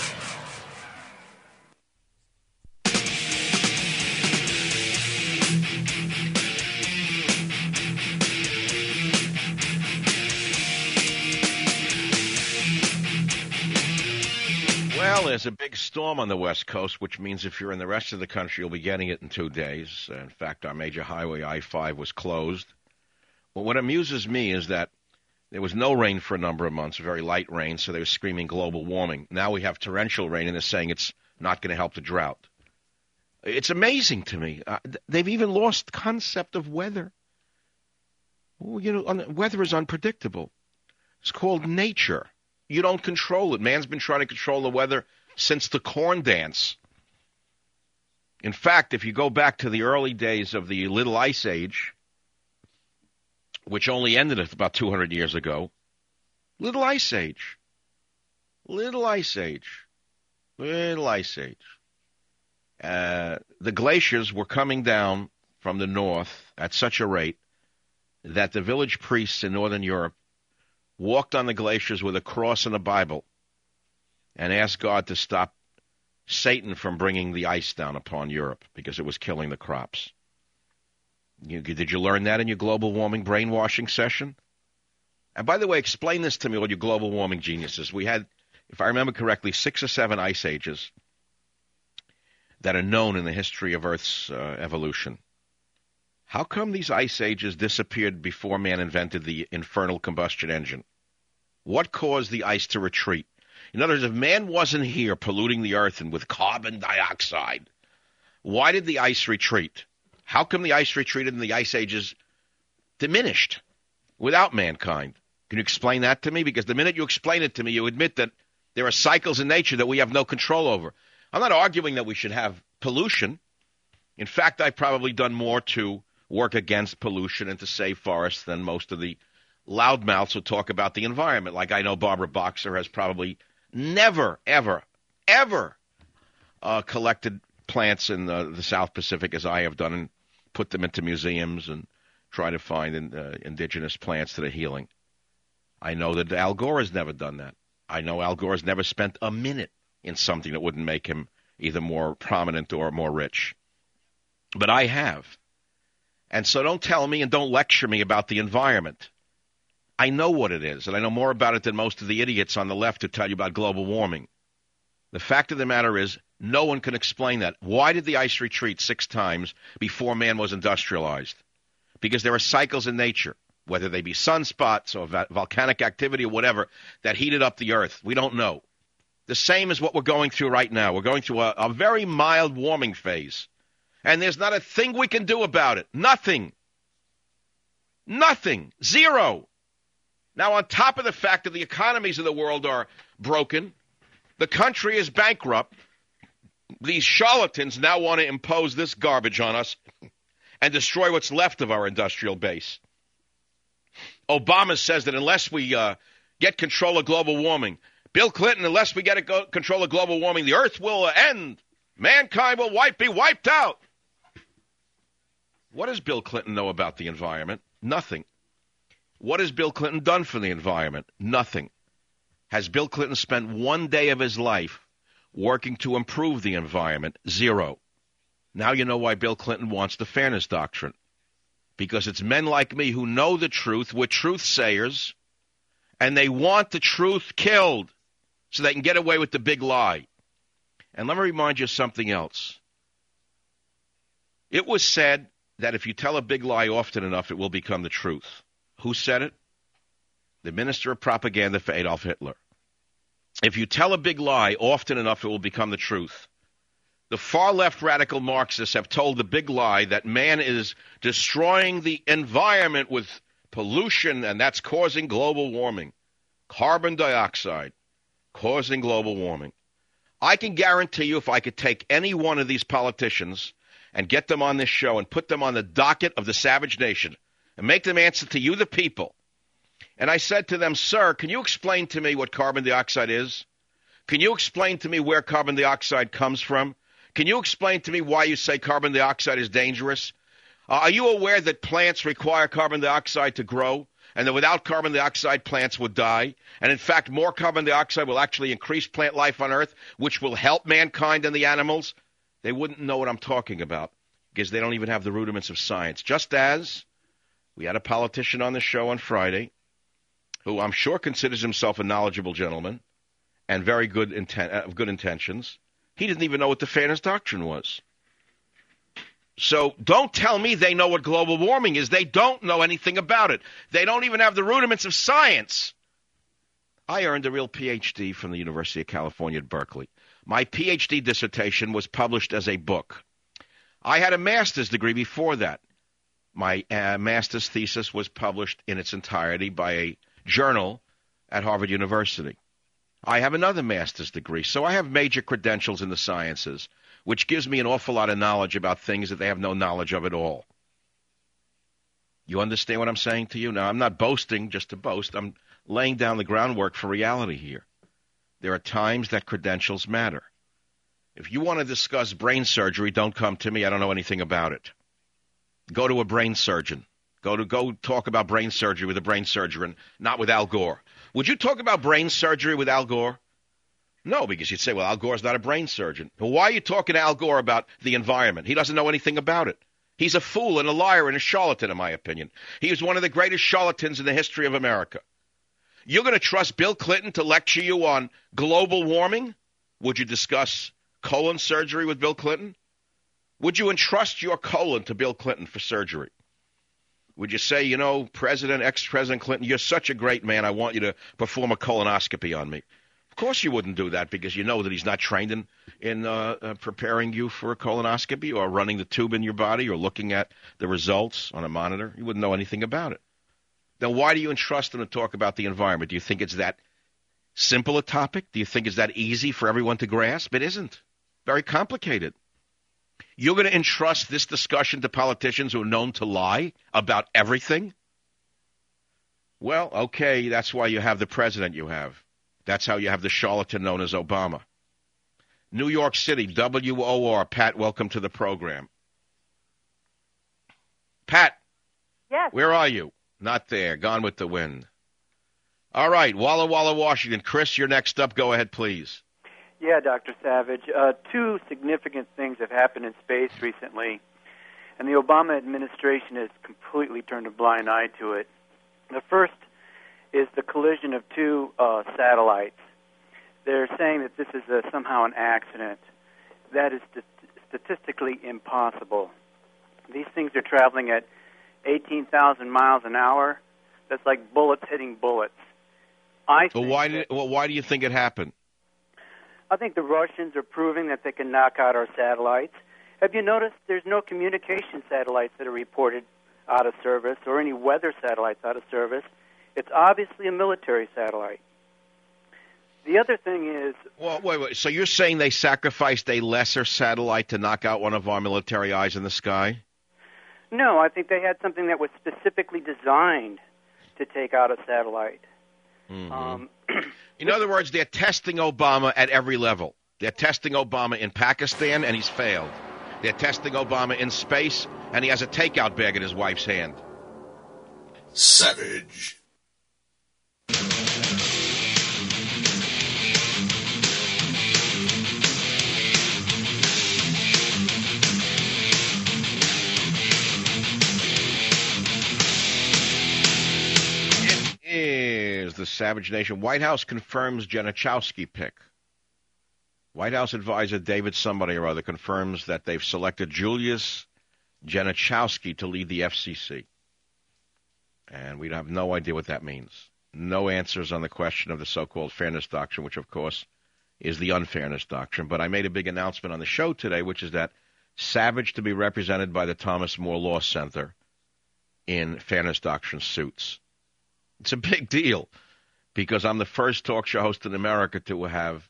Well, there's a big storm on the West Coast, which means if you're in the rest of the country, you'll be getting it in 2 days. In fact, our major highway, I-5, was closed. But what amuses me is that there was no rain for a number of months, very light rain, so they were screaming global warming. Now we have torrential rain, and they're saying it's not going to help the drought. It's amazing to me. They've even lost concept of weather. Well, weather is unpredictable. It's called nature. You don't control it. Man's been trying to control the weather since the corn dance. In fact, if you go back to the early days of the Little Ice Age, which only ended about 200 years ago, Little Ice Age. The glaciers were coming down from the north at such a rate that the village priests in northern Europe walked on the glaciers with a cross and a Bible and asked God to stop Satan from bringing the ice down upon Europe because it was killing the crops. Did you learn that in your global warming brainwashing session? And by the way, explain this to me, all you global warming geniuses. We had, if I remember correctly, 6 or 7 ice ages that are known in the history of Earth's evolution. How come these ice ages disappeared before man invented the infernal combustion engine? What caused the ice to retreat? In other words, if man wasn't here polluting the earth and with carbon dioxide, why did the ice retreat? How come the ice retreated and the ice ages diminished without mankind? Can you explain that to me? Because the minute you explain it to me, you admit that there are cycles in nature that we have no control over. I'm not arguing that we should have pollution. In fact, I've probably done more to work against pollution and to save forests than most of the loudmouths who talk about the environment. Like I know Barbara Boxer has probably never, ever, ever collected plants in the South Pacific as I have done and put them into museums and try to find indigenous plants that are healing. I know that Al Gore has never done that. I know Al Gore has never spent a minute in something that wouldn't make him either more prominent or more rich. But I have. And so don't tell me and don't lecture me about the environment. I know what it is, and I know more about it than most of the idiots on the left who tell you about global warming. The fact of the matter is, no one can explain that. Why did the ice retreat 6 times before man was industrialized? Because there are cycles in nature, whether they be sunspots or volcanic activity or whatever, that heated up the earth. We don't know. The same as what we're going through right now. We're going through a very mild warming phase. And there's not a thing we can do about it. Nothing. Nothing. Zero. Now, on top of the fact that the economies of the world are broken, The country is bankrupt. These charlatans now want to impose this garbage on us and destroy what's left of our industrial base. Obama says that unless we get control of global warming, Bill Clinton, unless we get control of global warming, the earth will end. Mankind will be wiped out. What does Bill Clinton know about the environment? Nothing. What has Bill Clinton done for the environment? Nothing. Has Bill Clinton spent one day of his life working to improve the environment? Zero. Now you know why Bill Clinton wants the fairness doctrine. Because it's men like me who know the truth, we're truth-sayers, and they want the truth killed so they can get away with the big lie. And let me remind you of something else. It was said that if you tell a big lie often enough, it will become the truth. Who said it? The minister of propaganda for Adolf Hitler. If you tell a big lie often enough, it will become the truth. The far-left radical Marxists have told the big lie that man is destroying the environment with pollution, and that's causing global warming. Carbon dioxide causing global warming. I can guarantee you if I could take any one of these politicians and get them on this show and put them on the docket of the Savage Nation and make them answer to you, the people. And I said to them, sir, can you explain to me what carbon dioxide is? Can you explain to me where carbon dioxide comes from? Can you explain to me why you say carbon dioxide is dangerous? Are you aware that plants require carbon dioxide to grow, and that without carbon dioxide, plants would die? And in fact, more carbon dioxide will actually increase plant life on Earth, which will help mankind and the animals? They wouldn't know what I'm talking about because they don't even have the rudiments of science. Just as we had a politician on the show on Friday who I'm sure considers himself a knowledgeable gentleman and very good intentions. He didn't even know what the fairness doctrine was. So don't tell me they know what global warming is. They don't know anything about it. They don't even have the rudiments of science. I earned a real PhD from the University of California at Berkeley. My PhD dissertation was published as a book. I had a master's degree before that. My master's thesis was published in its entirety by a journal at Harvard University. I have another master's degree, so I have major credentials in the sciences, which gives me an awful lot of knowledge about things that they have no knowledge of at all. You understand what I'm saying to you? Now, I'm not boasting just to boast. I'm laying down the groundwork for reality here. There are times that credentials matter. If you want to discuss brain surgery, don't come to me. I don't know anything about it. Go to a brain surgeon. Go talk about brain surgery with a brain surgeon, not with Al Gore. Would you talk about brain surgery with Al Gore? No, because you'd say, well, Al Gore's not a brain surgeon. Well, why are you talking to Al Gore about the environment? He doesn't know anything about it. He's a fool and a liar and a charlatan, in my opinion. He was one of the greatest charlatans in the history of America. You're going to trust Bill Clinton to lecture you on global warming? Would you discuss colon surgery with Bill Clinton? Would you entrust your colon to Bill Clinton for surgery? Would you say, you know, ex-President Clinton, you're such a great man, I want you to perform a colonoscopy on me? Of course you wouldn't do that because you know that he's not trained in preparing you for a colonoscopy or running the tube in your body or looking at the results on a monitor. You wouldn't know anything about it. Then why do you entrust him to talk about the environment? Do you think it's that simple a topic? Do you think it's that easy for everyone to grasp? It isn't. Very complicated. You're going to entrust this discussion to politicians who are known to lie about everything? Well, okay, that's why you have the president you have. That's how you have the charlatan known as Obama. New York City, WOR. Pat, welcome to the program. Pat. Yes. Where are you? Not there. Gone with the wind. All right, Walla Walla, Washington. Chris, you're next up. Go ahead, please. Yeah, Dr. Savage. Two significant things have happened in space recently, and the Obama administration has completely turned a blind eye to it. The first is the collision of two satellites. They're saying that this is somehow an accident. That is statistically impossible. These things are traveling at 18,000 miles an hour. That's like bullets hitting bullets. Why do you think it happened? I think the Russians are proving that they can knock out our satellites. Have you noticed there's no communication satellites that are reported out of service or any weather satellites out of service? It's obviously a military satellite. The other thing is... Well, wait. So you're saying they sacrificed a lesser satellite to knock out one of our military eyes in the sky? No, I think they had something that was specifically designed to take out a satellite. Mm-hmm. In other words, they're testing Obama at every level. They're testing Obama in Pakistan, and he's failed. They're testing Obama in space, and he has a takeout bag in his wife's hand. Savage. Is the Savage Nation. White House confirms Janichowski pick. White House advisor David somebody or other confirms that they've selected Julius Janichowski to lead the FCC. And we have no idea what that means. No answers on the question of the so-called fairness doctrine, which, of course, is the unfairness doctrine. But I made a big announcement on the show today, which is that Savage to be represented by the Thomas More Law Center in fairness doctrine suits. It's a big deal because I'm the first talk show host in America to have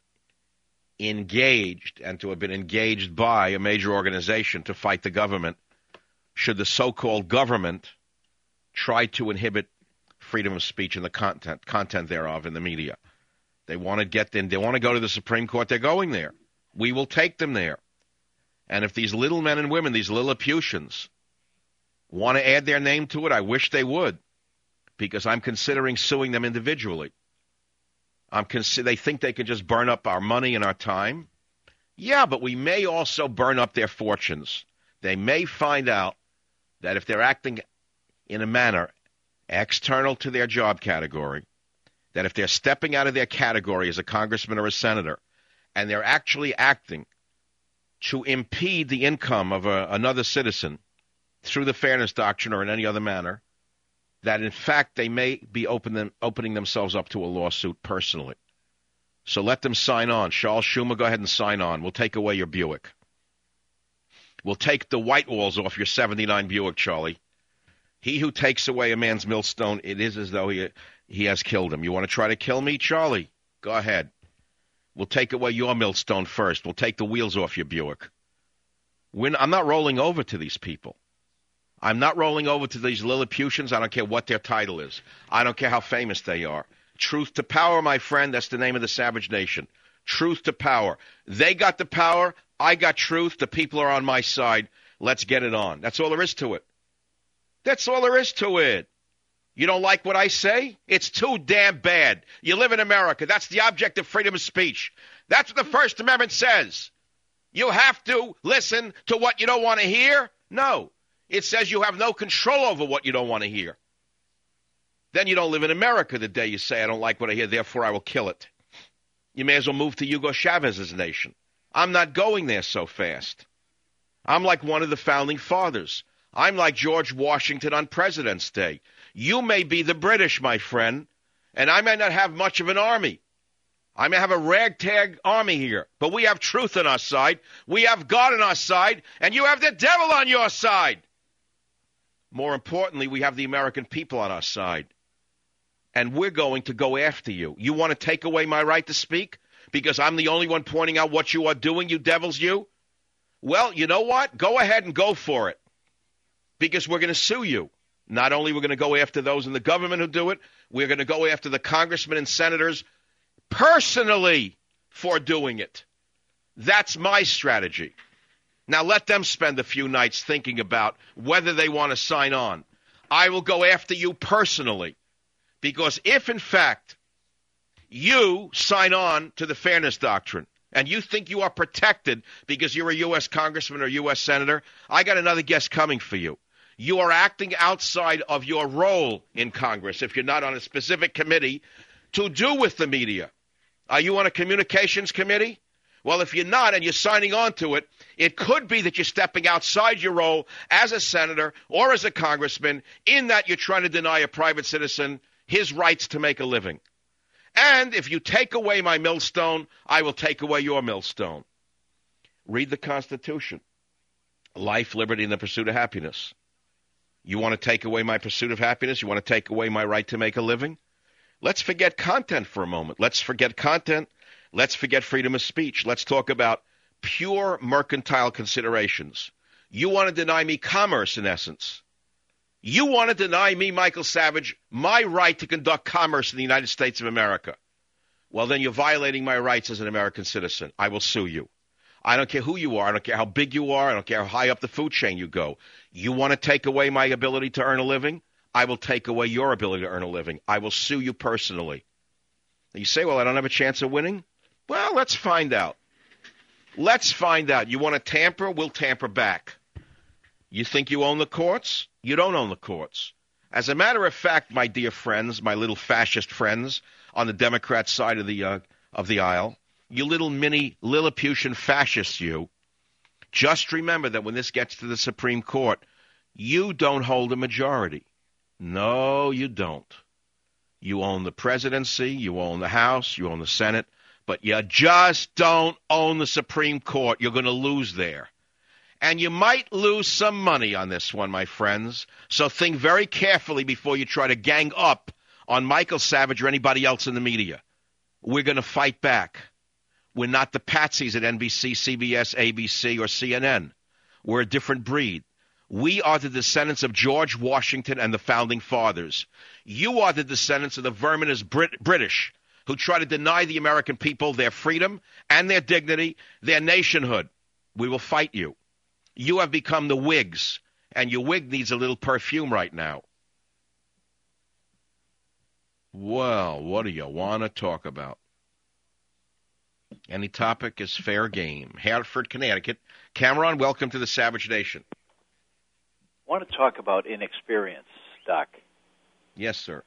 engaged and to have been engaged by a major organization to fight the government should the so-called government try to inhibit freedom of speech and the content thereof in the media. They want to get in. They want to go to the Supreme Court. They're going there. We will take them there. And if these little men and women, these Lilliputians, want to add their name to it, I wish they would, because I'm considering suing them individually. They think they can just burn up our money and our time. Yeah, but we may also burn up their fortunes. They may find out that if they're acting in a manner external to their job category, that if they're stepping out of their category as a congressman or a senator, and they're actually acting to impede the income of another citizen through the fairness doctrine or in any other manner, that in fact they may be opening themselves up to a lawsuit personally. So let them sign on. Charles Schumer, go ahead and sign on. We'll take away your Buick. We'll take the white walls off your 79 Buick, Charlie. He who takes away a man's millstone, it is as though he has killed him. You want to try to kill me, Charlie? Go ahead. We'll take away your millstone first. We'll take the wheels off your Buick. I'm not rolling over to these people. I'm not rolling over to these Lilliputians. I don't care what their title is. I don't care how famous they are. Truth to power, my friend. That's the name of the Savage Nation. Truth to power. They got the power. I got truth. The people are on my side. Let's get it on. That's all there is to it. That's all there is to it. You don't like what I say? It's too damn bad. You live in America. That's the object of freedom of speech. That's what the First Amendment says. You have to listen to what you don't want to hear? No. It says you have no control over what you don't want to hear. Then you don't live in America the day you say, I don't like what I hear, therefore I will kill it. You may as well move to Hugo Chavez's nation. I'm not going there so fast. I'm like one of the founding fathers. I'm like George Washington on President's Day. You may be the British, my friend, and I may not have much of an army. I may have a ragtag army here, but we have truth on our side. We have God on our side, and you have the devil on your side. More importantly, we have the American people on our side, and we're going to go after you. You want to take away my right to speak because I'm the only one pointing out what you are doing, you devils, you? Well, you know what? Go ahead and go for it because we're going to sue you. Not only we're going to go after those in the government who do it, we're going to go after the congressmen and senators personally for doing it. That's my strategy. Now let them spend a few nights thinking about whether they want to sign on. I will go after you personally because if, in fact, you sign on to the fairness doctrine and you think you are protected because you're a U.S. congressman or U.S. senator, I got another guest coming for you. You are acting outside of your role in Congress if you're not on a specific committee to do with the media. Are you on a communications committee? Well, if you're not and you're signing on to it, it could be that you're stepping outside your role as a senator or as a congressman in that you're trying to deny a private citizen his rights to make a living. And if you take away my millstone, I will take away your millstone. Read the Constitution. Life, liberty, and the pursuit of happiness. You want to take away my pursuit of happiness? You want to take away my right to make a living? Let's forget content for a moment. Let's forget content. Let's forget freedom of speech. Let's talk about pure mercantile considerations. You want to deny me commerce, in essence. You want to deny me, Michael Savage, my right to conduct commerce in the United States of America. Well, then you're violating my rights as an American citizen. I will sue you. I don't care who you are. I don't care how big you are. I don't care how high up the food chain you go. You want to take away my ability to earn a living? I will take away your ability to earn a living. I will sue you personally. You say, well, I don't have a chance of winning? Well, let's find out. Let's find out. You want to tamper? We'll tamper back. You think you own the courts? You don't own the courts. As a matter of fact, my dear friends, my little fascist friends on the Democrat side of the aisle, you little mini Lilliputian fascists, you, just remember that when this gets to the Supreme Court, you don't hold a majority. No, you don't. You own the presidency, you own the House, you own the Senate, but you just don't own the Supreme Court. You're going to lose there. And you might lose some money on this one, my friends. So think very carefully before you try to gang up on Michael Savage or anybody else in the media. We're going to fight back. We're not the patsies at NBC, CBS, ABC, or CNN. We're a different breed. We are the descendants of George Washington and the Founding Fathers. You are the descendants of the verminous British who try to deny the American people their freedom and their dignity, their nationhood. We will fight you. You have become the Whigs, and your wig needs a little perfume right now. Well, what do you want to talk about? Any topic is fair game. Hartford, Connecticut. Cameron, welcome to the Savage Nation. I want to talk about inexperience, Doc. Yes, sir.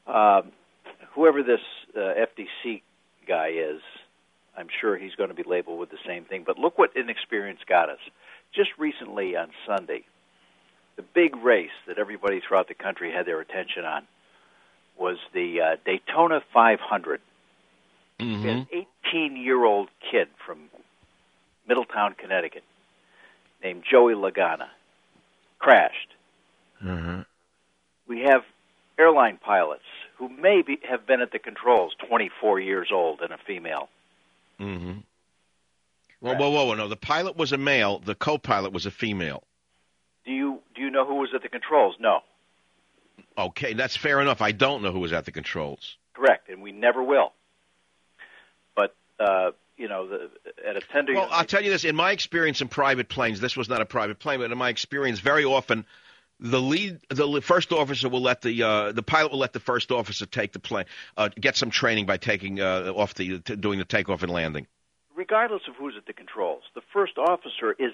Whoever this FTC guy is, I'm sure he's going to be labeled with the same thing. But look what inexperience got us. Just recently on Sunday, the big race that everybody throughout the country had their attention on was the Daytona 500. Mm-hmm. An 18-year-old kid from Middletown, Connecticut, named Joey Logana, crashed. Mm-hmm. We have airline pilots who have been at the controls, 24 years old and a female. Mm-hmm. Whoa. No, the pilot was a male. The co-pilot was a female. Do you know who was at the controls? No. Okay, that's fair enough. I don't know who was at the controls. Correct, and we never will. But, at a tender... Well, I'll tell you this. In my experience in private planes, this was not a private plane, but in my experience, very often, the first officer will let the pilot will let the first officer take the plane, get some training by taking doing the takeoff and landing. Regardless of who's at the controls, the first officer is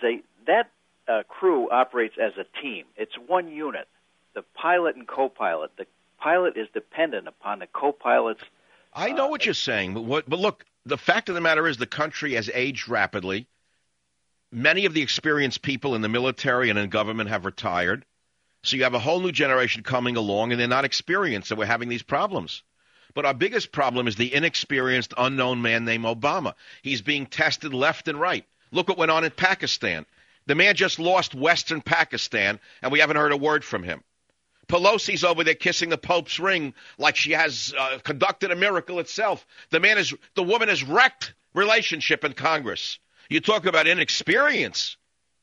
crew operates as a team. It's one unit. The pilot and co-pilot. The pilot is dependent upon the co-pilot's... I know what you're saying, but look, the fact of the matter is the country has aged rapidly. Many of the experienced people in the military and in government have retired. So you have a whole new generation coming along, and they're not experienced, so we're having these problems. But our biggest problem is the inexperienced, unknown man named Obama. He's being tested left and right. Look what went on in Pakistan. The man just lost Western Pakistan, and we haven't heard a word from him. Pelosi's over there kissing the Pope's ring like she has conducted a miracle itself. The woman has wrecked relationship in Congress. You talk about inexperience.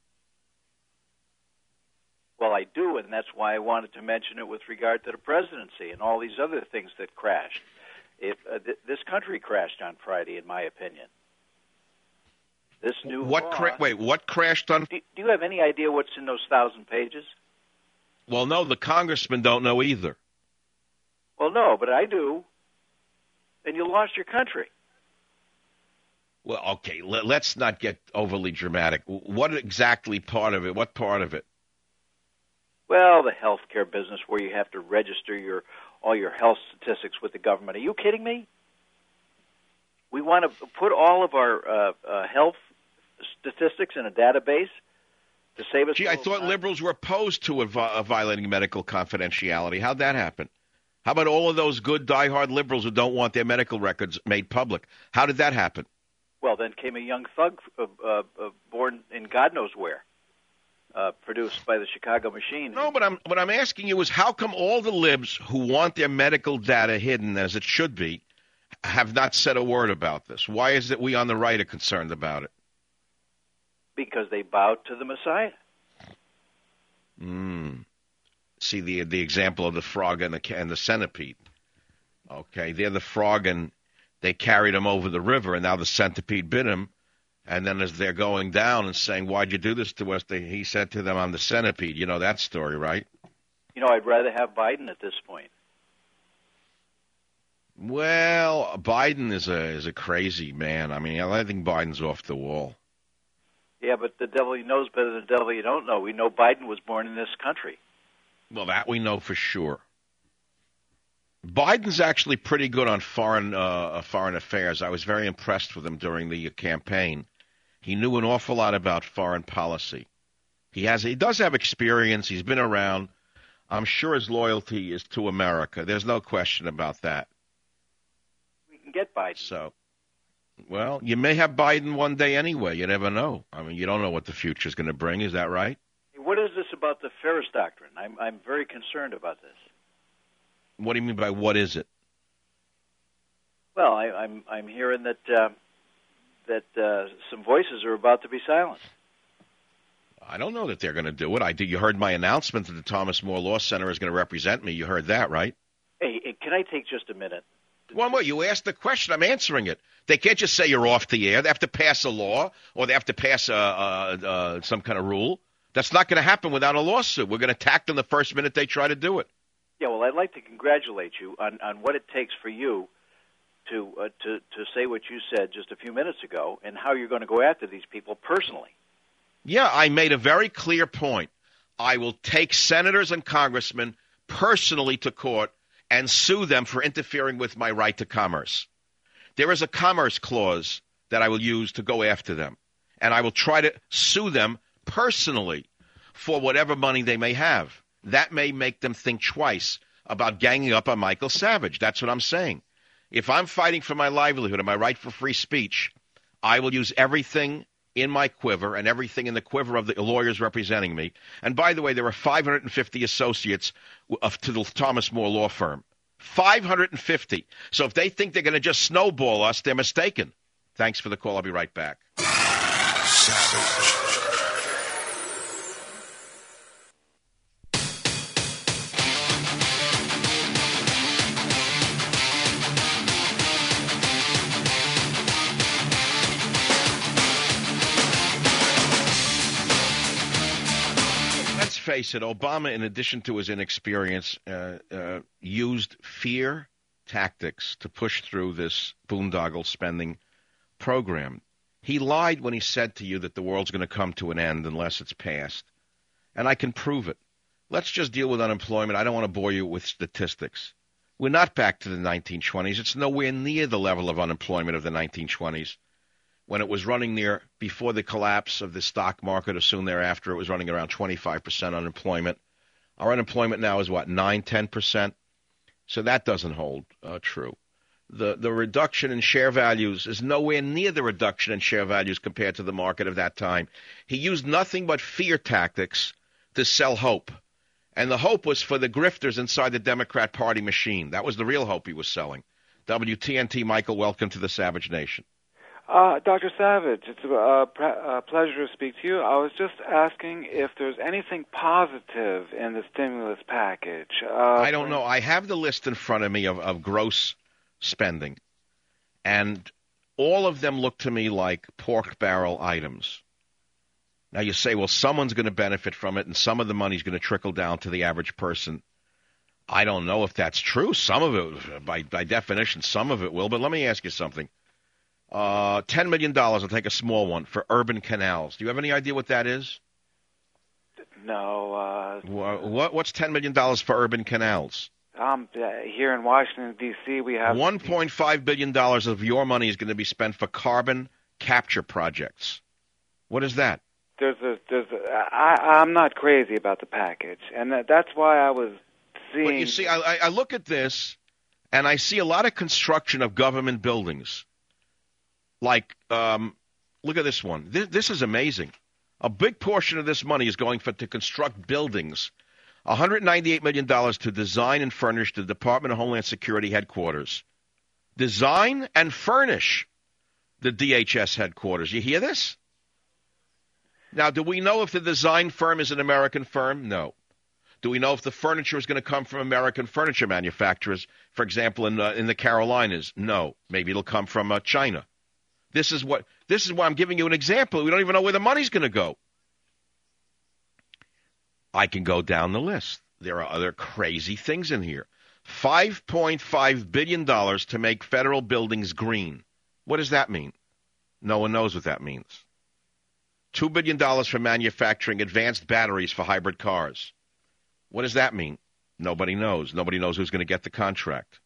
Well, I do, and that's why I wanted to mention it with regard to the presidency and all these other things that crashed. This country crashed on Friday, in my opinion. This new what crashed on? Do you have any idea what's in those 1,000 pages? Well, no, the congressmen don't know either. Well, no, but I do. And you lost your country. Well, okay, let's not get overly dramatic. What exactly part of it? What part of it? Well, the healthcare business where you have to register all your health statistics with the government. Are you kidding me? We want to put all of our health statistics in a database to save us. Gee, I thought liberals were opposed to violating medical confidentiality. How'd that happen? How about all of those good, diehard liberals who don't want their medical records made public? How did that happen? Well, then came a young thug born in God knows where. produced by the Chicago Machine. No, but what I'm asking you is how come all the libs who want their medical data hidden as it should be have not said a word about this? Why is it we on the right are concerned about it? Because they bowed to the Messiah. See the example of the frog and the centipede. Okay, they're the frog and they carried him over the river, and now the centipede bit him. And then as they're going down and saying, "Why'd you do this to us?" He said to them, "I'm the centipede." You know that story, right? I'd rather have Biden at this point. Well, Biden is a crazy man. I mean, I think Biden's off the wall. Yeah, but the devil you know is better than the devil you don't know. We know Biden was born in this country. Well, that we know for sure. Biden's actually pretty good on foreign affairs. I was very impressed with him during the campaign. He knew an awful lot about foreign policy. He does have experience. He's been around. I'm sure his loyalty is to America. There's no question about that. We can get Biden. So, well, you may have Biden one day anyway. You never know. I mean, you don't know what the future is going to bring. Is that right? What is this about the Ferris Doctrine? I'm very concerned about this. What do you mean by what is it? Well, I'm hearing that some voices are about to be silenced. I don't know that they're going to do it. You heard my announcement that the Thomas More Law Center is going to represent me. You heard that, right? Hey, can I take just a minute? Well, you asked the question. I'm answering it. They can't just say you're off the air. They have to pass a law, or they have to pass some kind of rule. That's not going to happen without a lawsuit. We're going to attack them the first minute they try to do it. Yeah, well, I'd like to congratulate you on what it takes for you to say what you said just a few minutes ago and how you're going to go after these people personally. Yeah, I made a very clear point. I will take senators and congressmen personally to court and sue them for interfering with my right to commerce. There is a commerce clause that I will use to go after them, and I will try to sue them personally for whatever money they may have. That may make them think twice about ganging up on Michael Savage. That's what I'm saying. If I'm fighting for my livelihood and my right for free speech, I will use everything in my quiver and everything in the quiver of the lawyers representing me. And by the way, there are 550 associates to the Thomas More Law Firm. 550. So if they think they're going to just snowball us, they're mistaken. Thanks for the call. I'll be right back. Savage. Face it, Obama, in addition to his inexperience, used fear tactics to push through this boondoggle spending program. He lied when he said to you that the world's going to come to an end unless it's passed. And I can prove it. Let's just deal with unemployment. I don't want to bore you with statistics. We're not back to the 1920s. It's nowhere near the level of unemployment of the 1920s. When it was running near, before the collapse of the stock market or soon thereafter, it was running around 25% unemployment. Our unemployment now is, 9-10%? So that doesn't hold true. The reduction in share values is nowhere near the reduction in share values compared to the market of that time. He used nothing but fear tactics to sell hope. And the hope was for the grifters inside the Democrat Party machine. That was the real hope he was selling. WTNT, Michael, welcome to the Savage Nation. Dr. Savage, it's a pleasure to speak to you. I was just asking if there's anything positive in the stimulus package. I don't know. I have the list in front of me of gross spending, and all of them look to me like pork barrel items. Now you say, well, someone's going to benefit from it, and some of the money's going to trickle down to the average person. I don't know if that's true. Some of it, by definition, some of it will. But let me ask you something. $10 million, I'll take a small one, for urban canals. Do you have any idea what that is? No. What's $10 million for urban canals? Here in Washington, D.C., we have $1.5 billion of your money is going to be spent for carbon capture projects. What is that? I'm not crazy about the package, and that's why I was seeing. But you see, I look at this, and I see a lot of construction of government buildings. Like, look at this one. This is amazing. A big portion of this money is going to construct buildings. $198 million to design and furnish the Department of Homeland Security headquarters. Design and furnish the DHS headquarters. You hear this? Now, do we know if the design firm is an American firm? No. Do we know if the furniture is going to come from American furniture manufacturers, for example, in the Carolinas? No. Maybe it'll come from China. This is why I'm giving you an example. We don't even know where the money's going to go. I can go down the list. There are other crazy things in here. $5.5 billion to make federal buildings green. What does that mean? No one knows what that means. $2 billion for manufacturing advanced batteries for hybrid cars. What does that mean? Nobody knows. Nobody knows who's going to get the contract.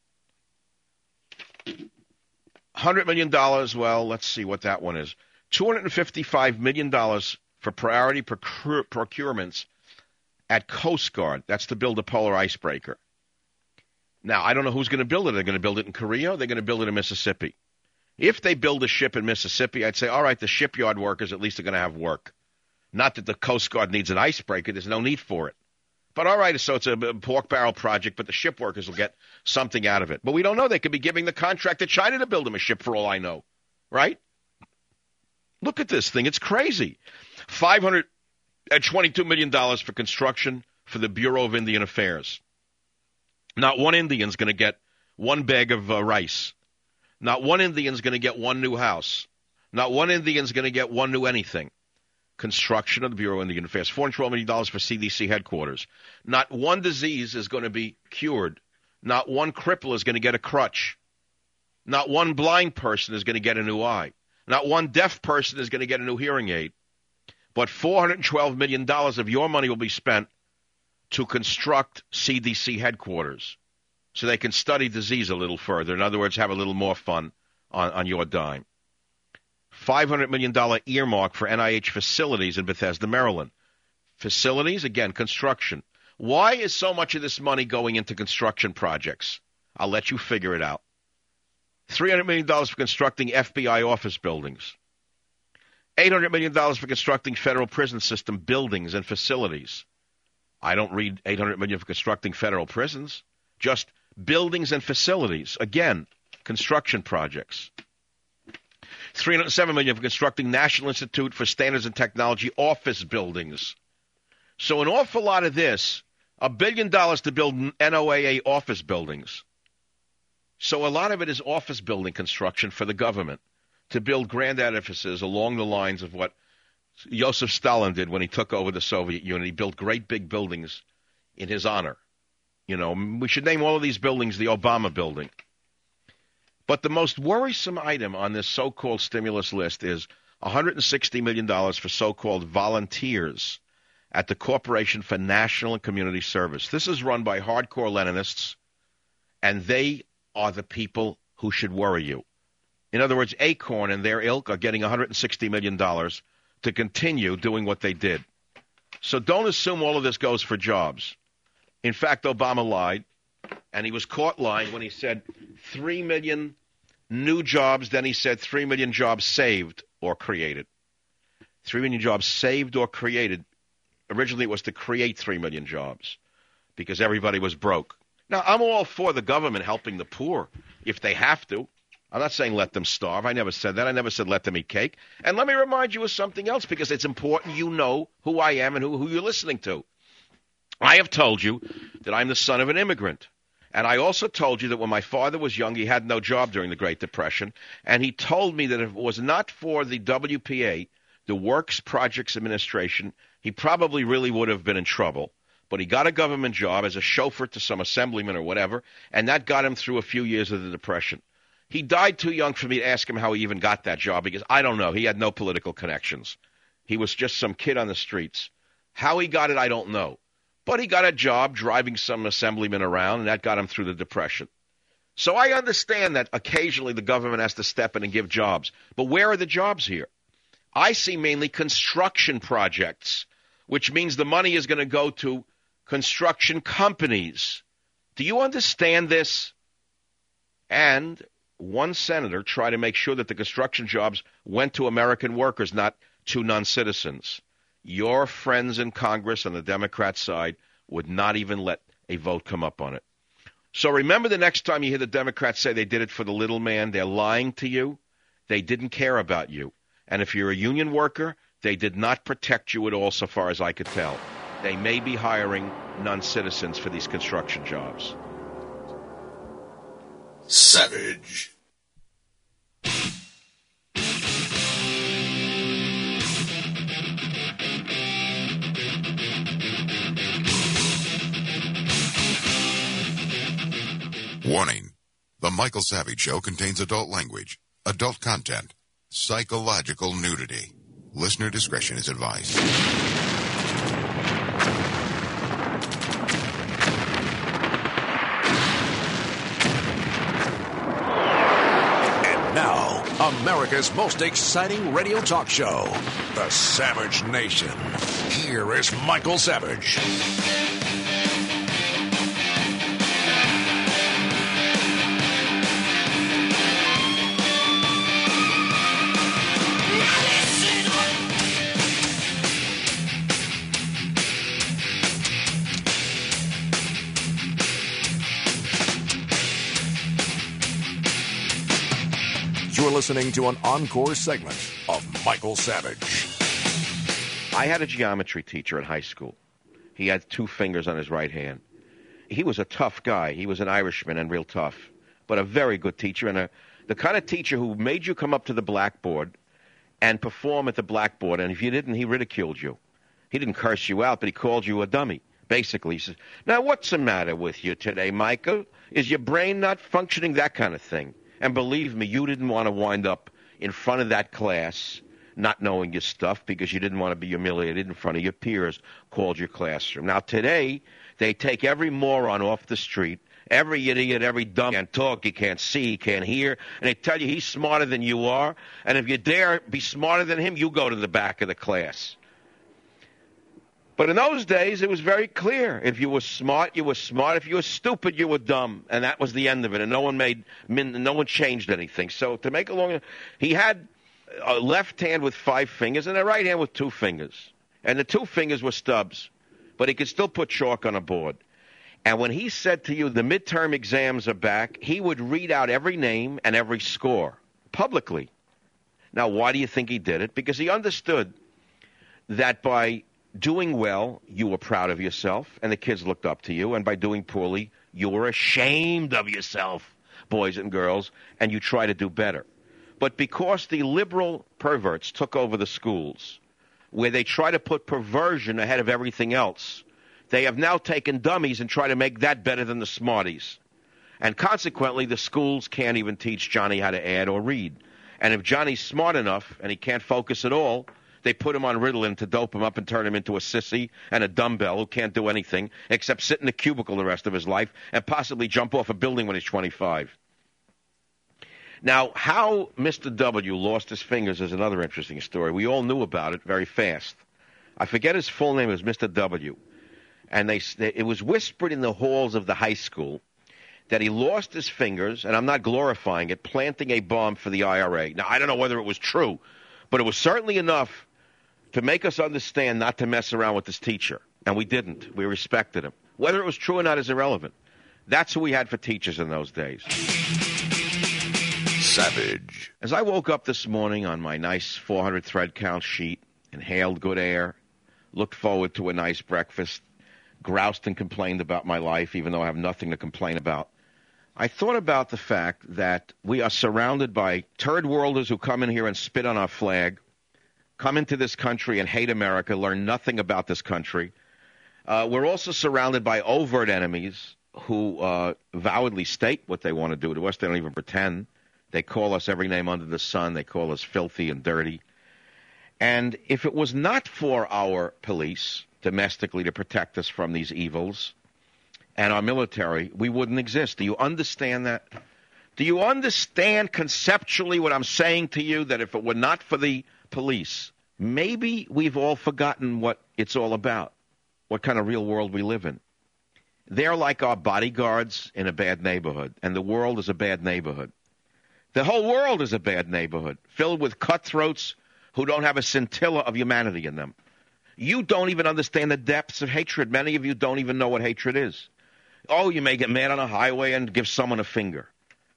$100 million, well, let's see what that one is. $255 million for priority procurements at Coast Guard. That's to build a polar icebreaker. Now, I don't know who's going to build it. They're going to build it in Korea, or they're going to build it in Mississippi. If they build a ship in Mississippi, I'd say, all right, the shipyard workers at least are going to have work. Not that the Coast Guard needs an icebreaker. There's no need for it. But all right, so it's a pork barrel project, but the ship workers will get something out of it. But we don't know. They could be giving the contract to China to build them a ship for all I know. Right? Look at this thing. It's crazy. $522 million for construction for the Bureau of Indian Affairs. Not one Indian's going to get one bag of rice. Not one Indian's going to get one new house. Not one Indian's going to get one new anything. Construction of the Bureau of Indian Affairs. $412 million for CDC headquarters. Not one disease is going to be cured. Not one cripple is going to get a crutch. Not one blind person is going to get a new eye. Not one deaf person is going to get a new hearing aid. But $412 million of your money will be spent to construct CDC headquarters so they can study disease a little further. In other words, have a little more fun on your dime. $500 million earmark for NIH facilities in Bethesda, Maryland. Facilities, again, construction. Why is so much of this money going into construction projects? I'll let you figure it out. $300 million for constructing FBI office buildings. $800 million for constructing federal prison system buildings and facilities. I don't read $800 million for constructing federal prisons. Just buildings and facilities. Again, construction projects. $307 million for constructing National Institute for Standards and Technology office buildings. So an awful lot of this, $1 billion to build NOAA office buildings. So a lot of it is office building construction for the government to build grand edifices along the lines of what Joseph Stalin did when he took over the Soviet Union. He built great big buildings in his honor. You know, we should name all of these buildings the Obama building. But the most worrisome item on this so-called stimulus list is $160 million for so-called volunteers at the Corporation for National and Community Service. This is run by hardcore Leninists, and they are the people who should worry you. In other words, Acorn and their ilk are getting $160 million to continue doing what they did. So don't assume all of this goes for jobs. In fact, Obama lied, and he was caught lying when he said 3 million new jobs. Then he said 3 million jobs saved or created. 3 million jobs saved or created. Originally, it was to create 3 million jobs because everybody was broke. Now, I'm all for the government helping the poor if they have to. I'm not saying let them starve. I never said that. I never said let them eat cake. And let me remind you of something else because it's important you know who I am and who you're listening to. I have told you that I'm the son of an immigrant. And I also told you that when my father was young, he had no job during the Great Depression. And he told me that if it was not for the WPA, the Works Projects Administration, he probably really would have been in trouble. But he got a government job as a chauffeur to some assemblyman or whatever, and that got him through a few years of the Depression. He died too young for me to ask him how he even got that job because I don't know. He had no political connections. He was just some kid on the streets. How he got it, I don't know. But he got a job driving some assemblyman around, and that got him through the Depression. So I understand that occasionally the government has to step in and give jobs. But where are the jobs here? I see mainly construction projects, which means the money is going to go to construction companies. Do you understand this? And one senator tried to make sure that the construction jobs went to American workers, not to non-citizens. your friends in Congress on the Democrat side would not even let a vote come up on it. So remember, the next time you hear the Democrats say they did it for the little man, they're lying to you. They didn't care about you. And if you're a union worker, they did not protect you at all, so far as I could tell. They may be hiring non-citizens for these construction jobs. Savage. Warning. The Michael Savage Show contains adult language, adult content, psychological nudity. Listener discretion is advised. And now, America's most exciting radio talk show, The Savage Nation. Here is Michael Savage. You're listening to an encore segment of Michael Savage. I had a geometry teacher in high school. He had 2 fingers on his right hand. He was a tough guy. He was an Irishman and real tough, but a very good teacher, and the kind of teacher who made you come up to the blackboard and perform at the blackboard, and if you didn't, he ridiculed you. He didn't curse you out, but he called you a dummy. Basically, he says, "Now, what's the matter with you today, Michael? Is your brain not functioning?" That kind of thing. And believe me, you didn't want to wind up in front of that class not knowing your stuff because you didn't want to be humiliated in front of your peers called your classroom. Now, today, they take every moron off the street, every idiot, every dumb, can't talk, you can't see, you can't hear, and they tell you he's smarter than you are, and if you dare be smarter than him, you go to the back of the class. But in those days, it was very clear. If you were smart, you were smart. If you were stupid, you were dumb. And that was the end of it. And no one changed anything. So to make a long, he had a left hand with 5 fingers and a right hand with 2 fingers. And the 2 fingers were stubs. But he could still put chalk on a board. And when he said to you, the midterm exams are back, he would read out every name and every score publicly. Now, why do you think he did it? Because he understood that by doing well, you were proud of yourself, and the kids looked up to you. And by doing poorly, you were ashamed of yourself, boys and girls, and you try to do better. But because the liberal perverts took over the schools, where they try to put perversion ahead of everything else, they have now taken dummies and try to make that better than the smarties. And consequently, the schools can't even teach Johnny how to add or read. And if Johnny's smart enough and he can't focus at all, they put him on Ritalin to dope him up and turn him into a sissy and a dumbbell who can't do anything except sit in a cubicle the rest of his life and possibly jump off a building when he's 25. Now, how Mr. W lost his fingers is another interesting story. We all knew about it very fast. I forget his full name. It was Mr. W. And it was whispered in the halls of the high school that he lost his fingers, and I'm not glorifying it, planting a bomb for the IRA. Now, I don't know whether it was true, but it was certainly enough to make us understand not to mess around with this teacher. And we didn't. We respected him. Whether it was true or not is irrelevant. That's who we had for teachers in those days. Savage. As I woke up this morning on my nice 400 thread count sheet, inhaled good air, looked forward to a nice breakfast, groused and complained about my life, even though I have nothing to complain about, I thought about the fact that we are surrounded by third worlders who come in here and spit on our flag, come into this country and hate America, learn nothing about this country. We're also surrounded by overt enemies who avowedly state what they want to do to us. They don't even pretend. They call us every name under the sun. They call us filthy and dirty. And if it was not for our police domestically to protect us from these evils and our military, we wouldn't exist. Do you understand that? Do you understand conceptually what I'm saying to you, that if it were not for the police, maybe we've all forgotten what it's all about, what kind of real world we live in. They're like our bodyguards in a bad neighborhood, and the world is a bad neighborhood. The whole world is a bad neighborhood, filled with cutthroats who don't have a scintilla of humanity in them. You don't even understand the depths of hatred. Many of you don't even know what hatred is. Oh, you may get mad on a highway and give someone a finger.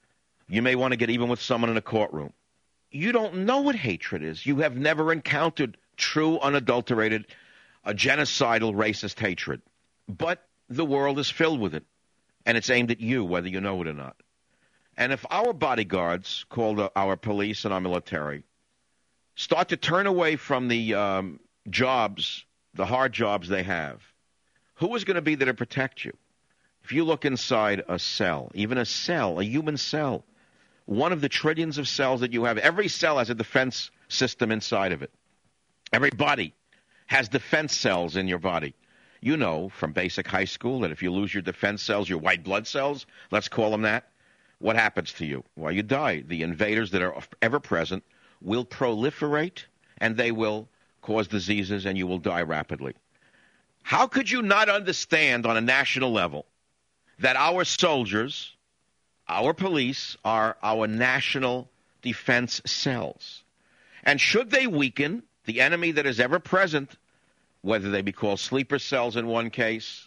You may want to get even with someone in a courtroom. You don't know what hatred is. You have never encountered true, unadulterated, genocidal, racist hatred. But the world is filled with it, and it's aimed at you, whether you know it or not. And if our bodyguards, called our police and our military, start to turn away from the jobs, the hard jobs they have, who is going to be there to protect you? If you look inside a cell, even a cell, a human cell, one of the trillions of cells that you have, every cell has a defense system inside of it. Every body has defense cells in your body. You know from basic high school that if you lose your defense cells, your white blood cells, let's call them that, what happens to you? Well, you die. The invaders that are ever present will proliferate, and they will cause diseases, and you will die rapidly. How could you not understand on a national level that our soldiers, our police, are our national defense cells? And should they weaken, the enemy that is ever present, whether they be called sleeper cells in one case,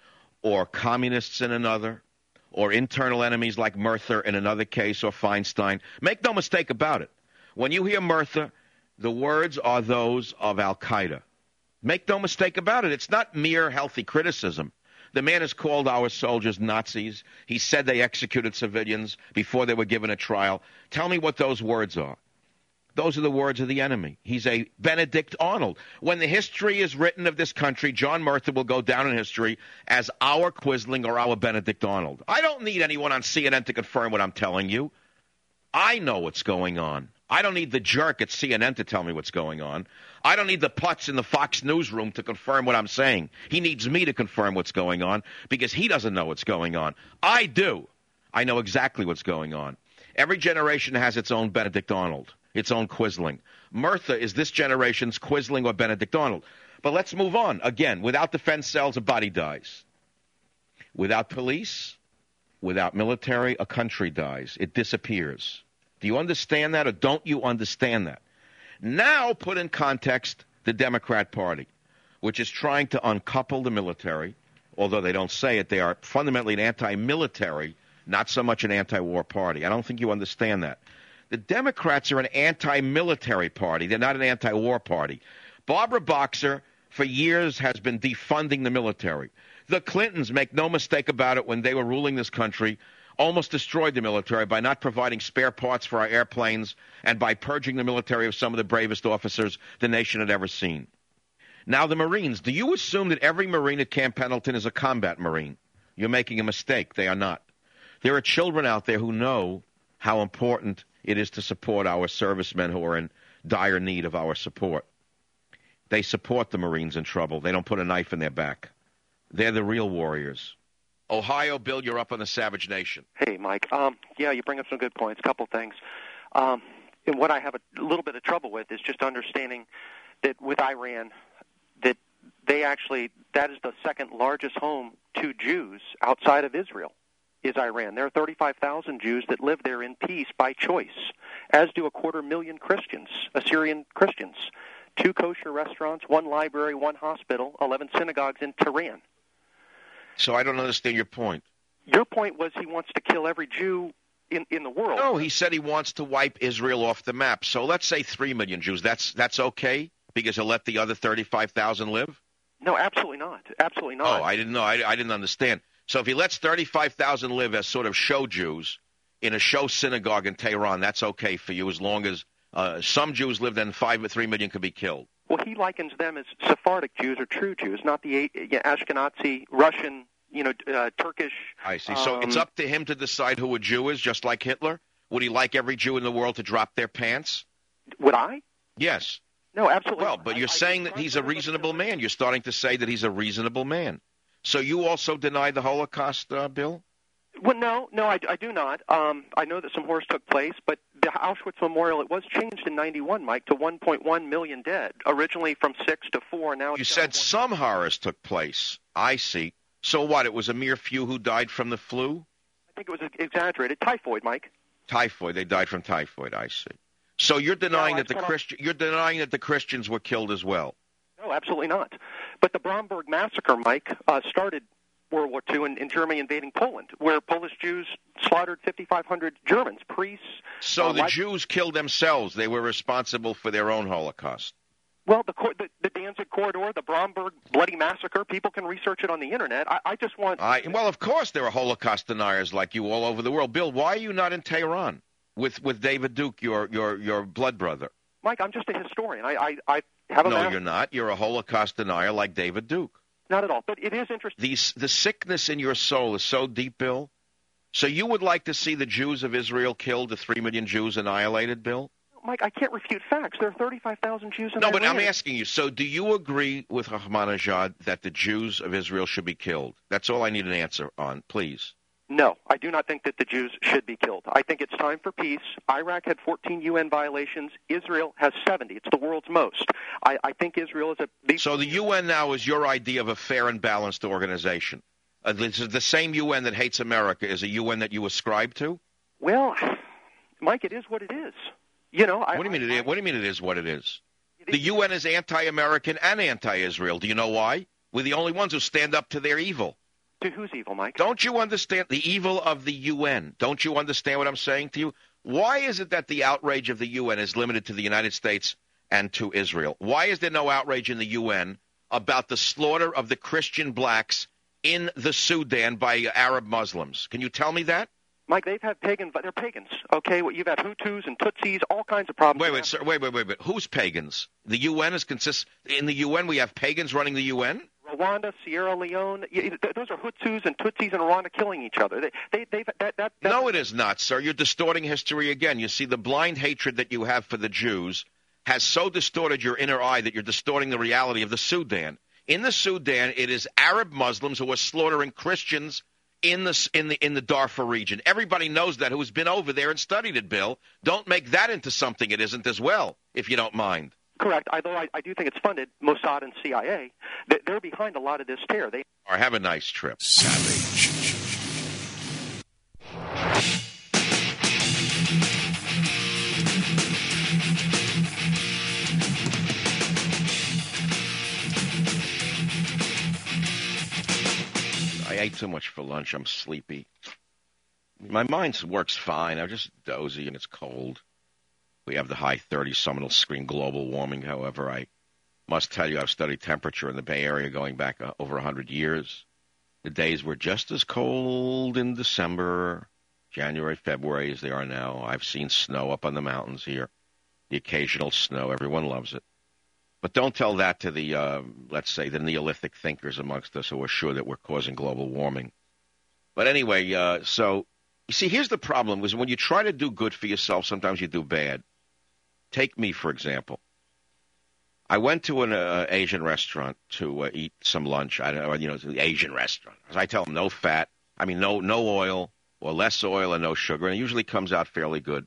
or communists in another, or internal enemies like Murtha in another case, or Feinstein, make no mistake about it. When you hear Murtha, the words are those of Al-Qaeda. Make no mistake about it. It's not mere healthy criticism. The man has called our soldiers Nazis. He said they executed civilians before they were given a trial. Tell me what those words are. Those are the words of the enemy. He's a Benedict Arnold. When the history is written of this country, John Murtha will go down in history as our Quisling or our Benedict Arnold. I don't need anyone on CNN to confirm what I'm telling you. I know what's going on. I don't need the jerk at CNN to tell me what's going on. I don't need the putz in the Fox newsroom to confirm what I'm saying. He needs me to confirm what's going on because he doesn't know what's going on. I do. I know exactly what's going on. Every generation has its own Benedict Arnold, its own Quisling. Murtha is this generation's Quisling or Benedict Arnold. But let's move on. Again, without defense cells, a body dies. Without police, without military, a country dies. It disappears. Do you understand that or don't you understand that? Now put in context the Democrat Party, which is trying to uncouple the military, although they don't say it. They are fundamentally an anti-military, not so much an anti-war party. I don't think you understand that. The Democrats are an anti-military party. They're not an anti-war party. Barbara Boxer, for years, has been defunding the military. The Clintons, make no mistake about it, when they were ruling this country, almost destroyed the military by not providing spare parts for our airplanes and by purging the military of some of the bravest officers the nation had ever seen. Now the Marines, do you assume that every Marine at Camp Pendleton is a combat Marine? You're making a mistake. They are not. There are children out there who know how important it is to support our servicemen who are in dire need of our support. They support the Marines in trouble. They don't put a knife in their back. They're the real warriors. Ohio, Bill, you're up on the Savage Nation. Hey, Mike. Yeah, you bring up some good points. A couple things. And what I have a little bit of trouble with is just understanding that with Iran, that they actually, that is the second largest home to Jews outside of Israel, is Iran. There are 35,000 Jews that live there in peace by choice, as do 250,000 Christians, Assyrian Christians. 2 kosher restaurants, 1 library, 1 hospital, 11 synagogues in Tehran. So I don't understand your point. Your point was he wants to kill every Jew in the world. No, he said he wants to wipe Israel off the map. So let's say 3 million Jews. That's okay because he'll let the other 35,000 live? No, absolutely not. Absolutely not. Oh, I didn't know. I didn't understand. So if he lets 35,000 live as sort of show Jews in a show synagogue in Tehran, that's okay for you as long as some Jews live, then 3 million could be killed. Well, he likens them as Sephardic Jews or true Jews, not the Ashkenazi, Russian, Turkish. I see. So it's up to him to decide who a Jew is, just like Hitler? Would he like every Jew in the world to drop their pants? Would I? Yes. No, absolutely. Well, but you're saying that he's a reasonable man. You're starting to say that he's a reasonable man. So you also deny the Holocaust, Bill? Well, no, I do not. I know that some horrors took place, but the Auschwitz Memorial, it was changed in 91, Mike, to 1.1 million dead, originally from 6 to 4. Now you said some horrors took place. I see. So what, it was a mere few who died from the flu? I think it was exaggerated. Typhoid, Mike. Typhoid. They died from typhoid, I see. So you're denying that the Christians were killed as well? No, absolutely not. But the Bromberg massacre, Mike, started World War II in Germany invading Poland, where Polish Jews slaughtered 5,500 Germans, priests. So the Jews killed themselves. They were responsible for their own Holocaust. Well, the Danzig corridor, the Bromberg bloody massacre, people can research it on the Internet. I just want... Well, of course there are Holocaust deniers like you all over the world. Bill, why are you not in Tehran with David Duke, your blood brother? Mike, I'm just a historian. I have a... No, you're not. You're a Holocaust denier like David Duke. Not at all, but it is interesting. The sickness in your soul is so deep, Bill. So you would like to see the Jews of Israel killed, the 3 million Jews annihilated, Bill? Mike, I can't refute facts. There are 35,000 Jews in Iran. No, but I'm asking you, so do you agree with Ahmadinejad that the Jews of Israel should be killed? That's all I need an answer on, please. No, I do not think that the Jews should be killed. I think it's time for peace. Iraq had 14 UN violations. Israel has 70. It's the world's most. I think Israel is a... So the UN now is your idea of a fair and balanced organization. This is the same UN that hates America is a UN that you ascribe to? Well, Mike, it is what it is. You know, what do you mean? What do you mean it is what it is? The UN is anti-American and anti-Israel. Do you know why? We're the only ones who stand up to their evil. To whose evil, Mike? Don't you understand the evil of the UN? Don't you understand what I'm saying to you? Why is it that the outrage of the UN is limited to the United States and to Israel? Why is there no outrage in the UN about the slaughter of the Christian blacks in the Sudan by Arab Muslims? Can you tell me that? Mike, they've had they're pagans, okay? Well, you've had Hutus and Tutsis, all kinds of problems. Wait, sir, wait. Who's pagans? The UN in the UN we have pagans running the UN? Rwanda, Sierra Leone, those are Hutus and Tutsis in Rwanda killing each other. No, it is not, sir. You're distorting history again. You see, the blind hatred that you have for the Jews has so distorted your inner eye that you're distorting the reality of the Sudan. In the Sudan, it is Arab Muslims who are slaughtering Christians in the Darfur region. Everybody knows that who's been over there and studied it, Bill. Don't make that into something it isn't as well, if you don't mind. Correct, although I do think it's funded, Mossad and CIA. They're behind a lot of this terror. Or have a nice trip. Savage. I ate too much for lunch. I'm sleepy. My mind works fine. I'm just dozy and it's cold. We have the high 30s. Someone will scream global warming. However, I must tell you I've studied temperature in the Bay Area going back over 100 years. The days were just as cold in December, January, February as they are now. I've seen snow up on the mountains here. The occasional snow. Everyone loves it. But don't tell that to the, let's say, the Neolithic thinkers amongst us who are sure that we're causing global warming. But anyway, so, you see, here's the problem, is when you try to do good for yourself, sometimes you do bad. Take me, for example. I went to an Asian restaurant to eat some lunch. It's an Asian restaurant. As I tell them, no fat. I mean, no oil or less oil and no sugar. And it usually comes out fairly good.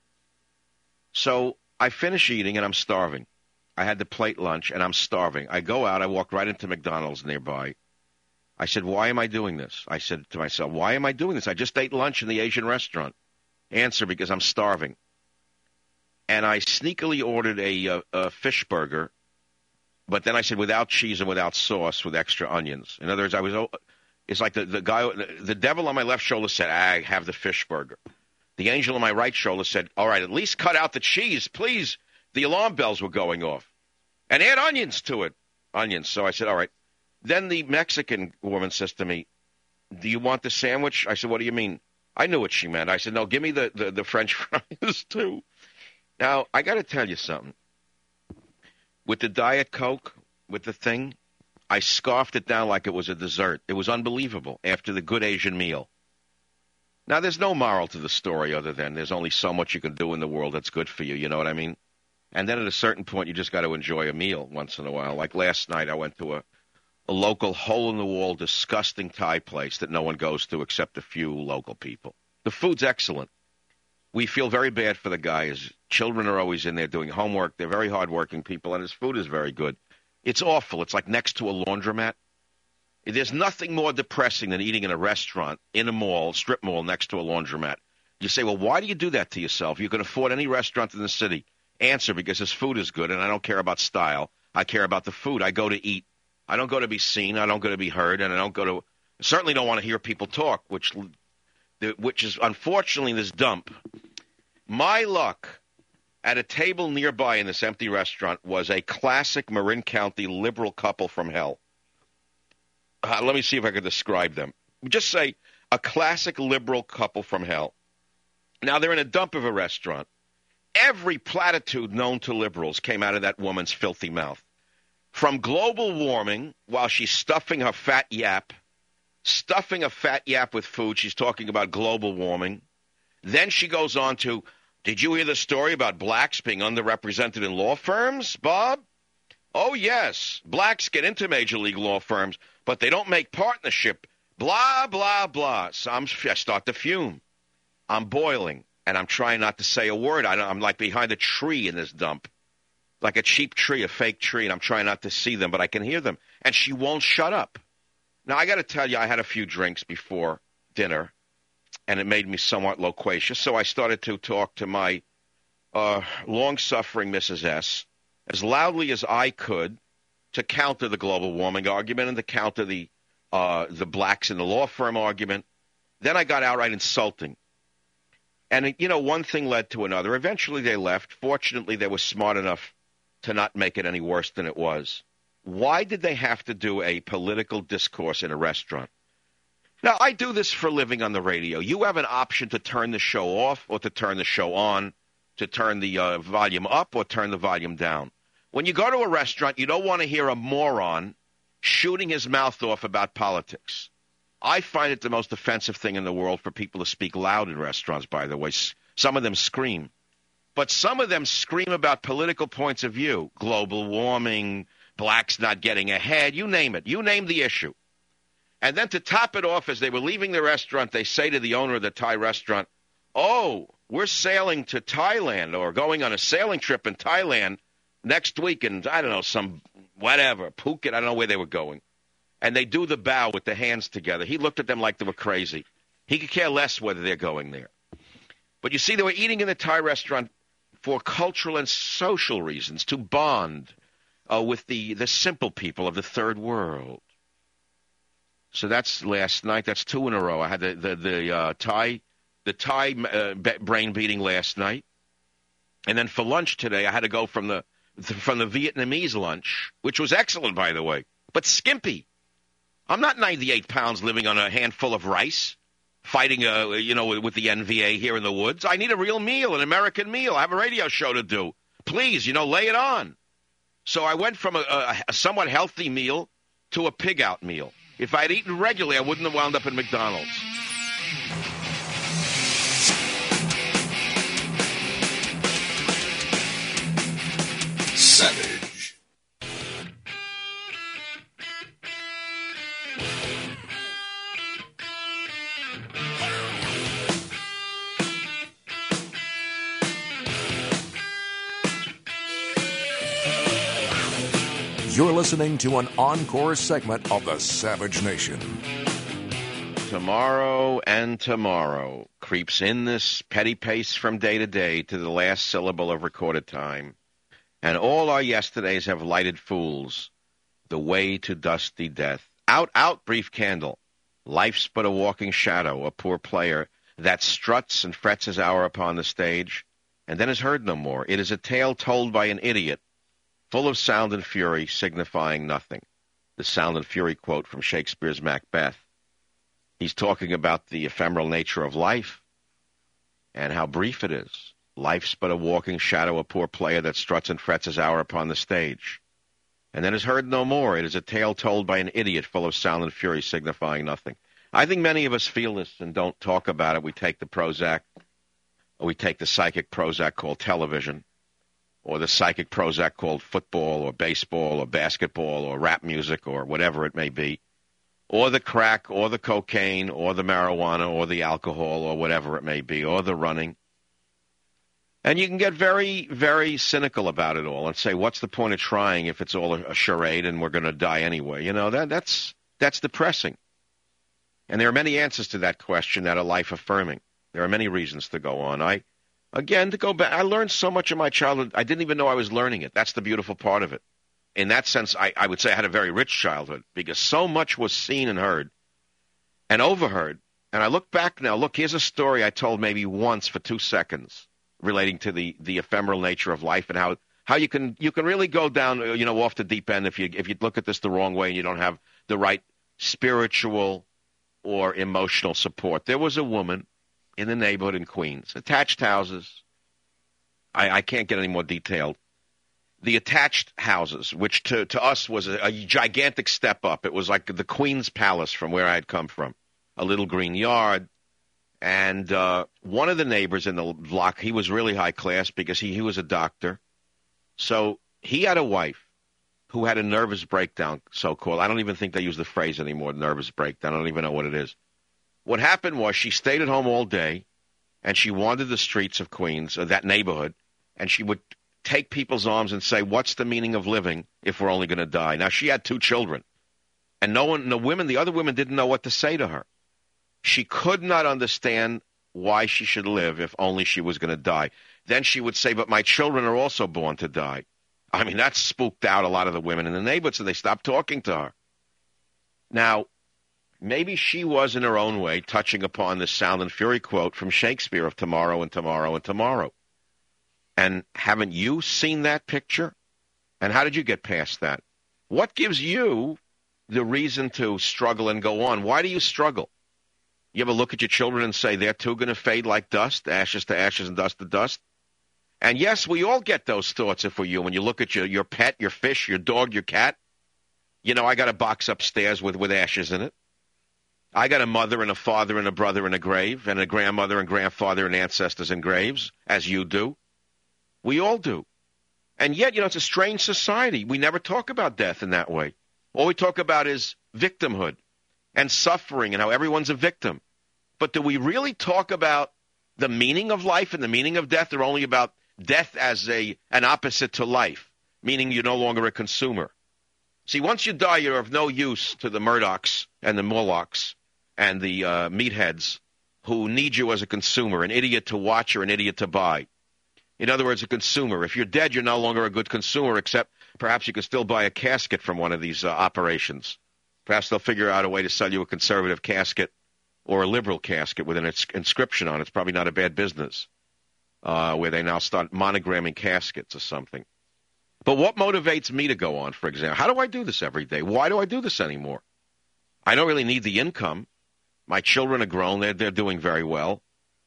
So I finish eating and I'm starving. I had to plate lunch and I'm starving. I go out. I walk right into McDonald's nearby. I said, why am I doing this? I said to myself, why am I doing this? I just ate lunch in the Asian restaurant. Answer, because I'm starving. And I sneakily ordered a fish burger, but then I said without cheese and without sauce, with extra onions. In other words, it's like the devil on my left shoulder said, I have the fish burger. The angel on my right shoulder said, all right, at least cut out the cheese, please. The alarm bells were going off. And add onions to it. Onions. So I said, all right. Then the Mexican woman says to me, do you want the sandwich? I said, what do you mean? I knew what she meant. I said, no, give me the French fries too. Now, I got to tell you something. With the Diet Coke, with the thing, I scarfed it down like it was a dessert. It was unbelievable after the good Asian meal. Now, there's no moral to the story other than there's only so much you can do in the world that's good for you, you know what I mean? And then at a certain point, you just got to enjoy a meal once in a while. Like last night, I went to a local hole-in-the-wall, disgusting Thai place that no one goes to except a few local people. The food's excellent. We feel very bad for the guy. His children are always in there doing homework. They're very hardworking people, and his food is very good. It's awful. It's like next to a laundromat. There's nothing more depressing than eating in a restaurant, in a mall, strip mall, next to a laundromat. You say, well, why do you do that to yourself? You can afford any restaurant in the city. Answer, because his food is good, and I don't care about style. I care about the food. I go to eat. I don't go to be seen. I don't go to be heard, and I certainly don't want to hear people talk, which is unfortunately this dump. My luck at a table nearby in this empty restaurant was a classic Marin County liberal couple from hell. Let me see if I can describe them. Just say a classic liberal couple from hell. Now, they're in a dump of a restaurant. Every platitude known to liberals came out of that woman's filthy mouth. From global warming, while she's stuffing a fat yap with food, she's talking about global warming. Then she goes on to, did you hear the story about blacks being underrepresented in law firms, Bob? Oh, yes, blacks get into major league law firms, but they don't make partnership. Blah, blah, blah. So I start to fume. I'm boiling, and I'm trying not to say a word. I'm like behind a tree in this dump, like a cheap tree, a fake tree, and I'm trying not to see them, but I can hear them. And she won't shut up. Now, I got to tell you, I had a few drinks before dinner, and it made me somewhat loquacious, so I started to talk to my long-suffering Mrs. S. as loudly as I could to counter the global warming argument and to counter the blacks in the law firm argument. Then I got outright insulting. And, one thing led to another. Eventually they left. Fortunately, they were smart enough to not make it any worse than it was. Why did they have to do a political discourse in a restaurant? Now, I do this for a living on the radio. You have an option to turn the show off or to turn the show on, to turn the volume up or turn the volume down. When you go to a restaurant, you don't want to hear a moron shooting his mouth off about politics. I find it the most offensive thing in the world for people to speak loud in restaurants, by the way. Some of them scream. But some of them scream about political points of view, global warming, blacks not getting ahead, you name it. You name the issue. And then to top it off, as they were leaving the restaurant, they say to the owner of the Thai restaurant, oh, we're sailing to Thailand or going on a sailing trip in Thailand next week in, I don't know, some whatever, Phuket, I don't know where they were going. And they do the bow with the hands together. He looked at them like they were crazy. He could care less whether they're going there. But you see, they were eating in the Thai restaurant for cultural and social reasons, to bond with the simple people of the third world. So that's last night. That's 2 in a row. I had the Thai brain beating last night. And then for lunch today, I had to go from the Vietnamese lunch, which was excellent, by the way, but skimpy. I'm not 98 pounds living on a handful of rice, fighting, with the NVA here in the woods. I need a real meal, an American meal. I have a radio show to do. Please, lay it on. So I went from a somewhat healthy meal to a pig-out meal. If I'd eaten regularly, I wouldn't have wound up in McDonald's. Savage. You're listening to an encore segment of the Savage Nation. Tomorrow and tomorrow creeps in this petty pace from day to day to the last syllable of recorded time. And all our yesterdays have lighted fools, the way to dusty death. Out, out, brief candle. Life's but a walking shadow, a poor player that struts and frets his hour upon the stage, and then is heard no more. It is a tale told by an idiot, full of sound and fury, signifying nothing. The sound and fury quote from Shakespeare's Macbeth. He's talking about the ephemeral nature of life and how brief it is. Life's but a walking shadow, a poor player that struts and frets his hour upon the stage. And then is heard no more. It is a tale told by an idiot, full of sound and fury, signifying nothing. I think many of us feel this and don't talk about it. We take the Prozac, or we take the psychic Prozac called television, or the psychic Prozac called football or baseball or basketball or rap music or whatever it may be, or the crack or the cocaine or the marijuana or the alcohol or whatever it may be, or the running. And you can get very, very cynical about it all and say, what's the point of trying if it's all a charade and we're going to die anyway? That's depressing. And there are many answers to that question that are life-affirming. There are many reasons to go on. Again, to go back, I learned so much in my childhood, I didn't even know I was learning it. That's the beautiful part of it. in that sense, I would say I had a very rich childhood because so much was seen and heard and overheard. And I look back now, look, here's a story I told maybe once for 2 seconds relating to the ephemeral nature of life and how you can really go down, off the deep end if you look at this the wrong way and you don't have the right spiritual or emotional support. There was a woman in the neighborhood in Queens, attached houses. I can't get any more detailed. The attached houses, which to us was a gigantic step up. It was like the Queen's Palace from where I had come from, a little green yard. And one of the neighbors in the block, he was really high class because he was a doctor. So he had a wife who had a nervous breakdown, so-called. I don't even think they use the phrase anymore, nervous breakdown. I don't even know what it is. What happened was she stayed at home all day, and she wandered the streets of Queens, that neighborhood, and she would take people's arms and say, what's the meaning of living if we're only going to die? Now, she had 2 children, and the other women didn't know what to say to her. She could not understand why she should live if only she was going to die. Then she would say, but my children are also born to die. I mean, that spooked out a lot of the women in the neighborhood, so they stopped talking to her. Now, maybe she was in her own way touching upon the Sound and Fury quote from Shakespeare of tomorrow and tomorrow and tomorrow. And haven't you seen that picture? And how did you get past that? What gives you the reason to struggle and go on? Why do you struggle? You ever look at your children and say, they're too going to fade like dust, ashes to ashes and dust to dust? And yes, we all get those thoughts if we're you. When you look at your pet, your fish, your dog, your cat. I got a box upstairs with ashes in it. I got a mother and a father and a brother in a grave, and a grandmother and grandfather and ancestors in graves, as you do. We all do. And yet, it's a strange society. We never talk about death in that way. All we talk about is victimhood and suffering and how everyone's a victim. But do we really talk about the meaning of life and the meaning of death, or only about death as an opposite to life, meaning you're no longer a consumer? See, once you die, you're of no use to the Murdochs and the Morlocks and the meatheads who need you as a consumer, an idiot to watch or an idiot to buy. In other words, a consumer. If you're dead, you're no longer a good consumer, except perhaps you could still buy a casket from one of these operations. Perhaps they'll figure out a way to sell you a conservative casket or a liberal casket with an inscription on it. It's probably not a bad business, where they now start monogramming caskets or something. But what motivates me to go on, for example? How do I do this every day? Why do I do this anymore? I don't really need the income. My children are grown. They're doing very well.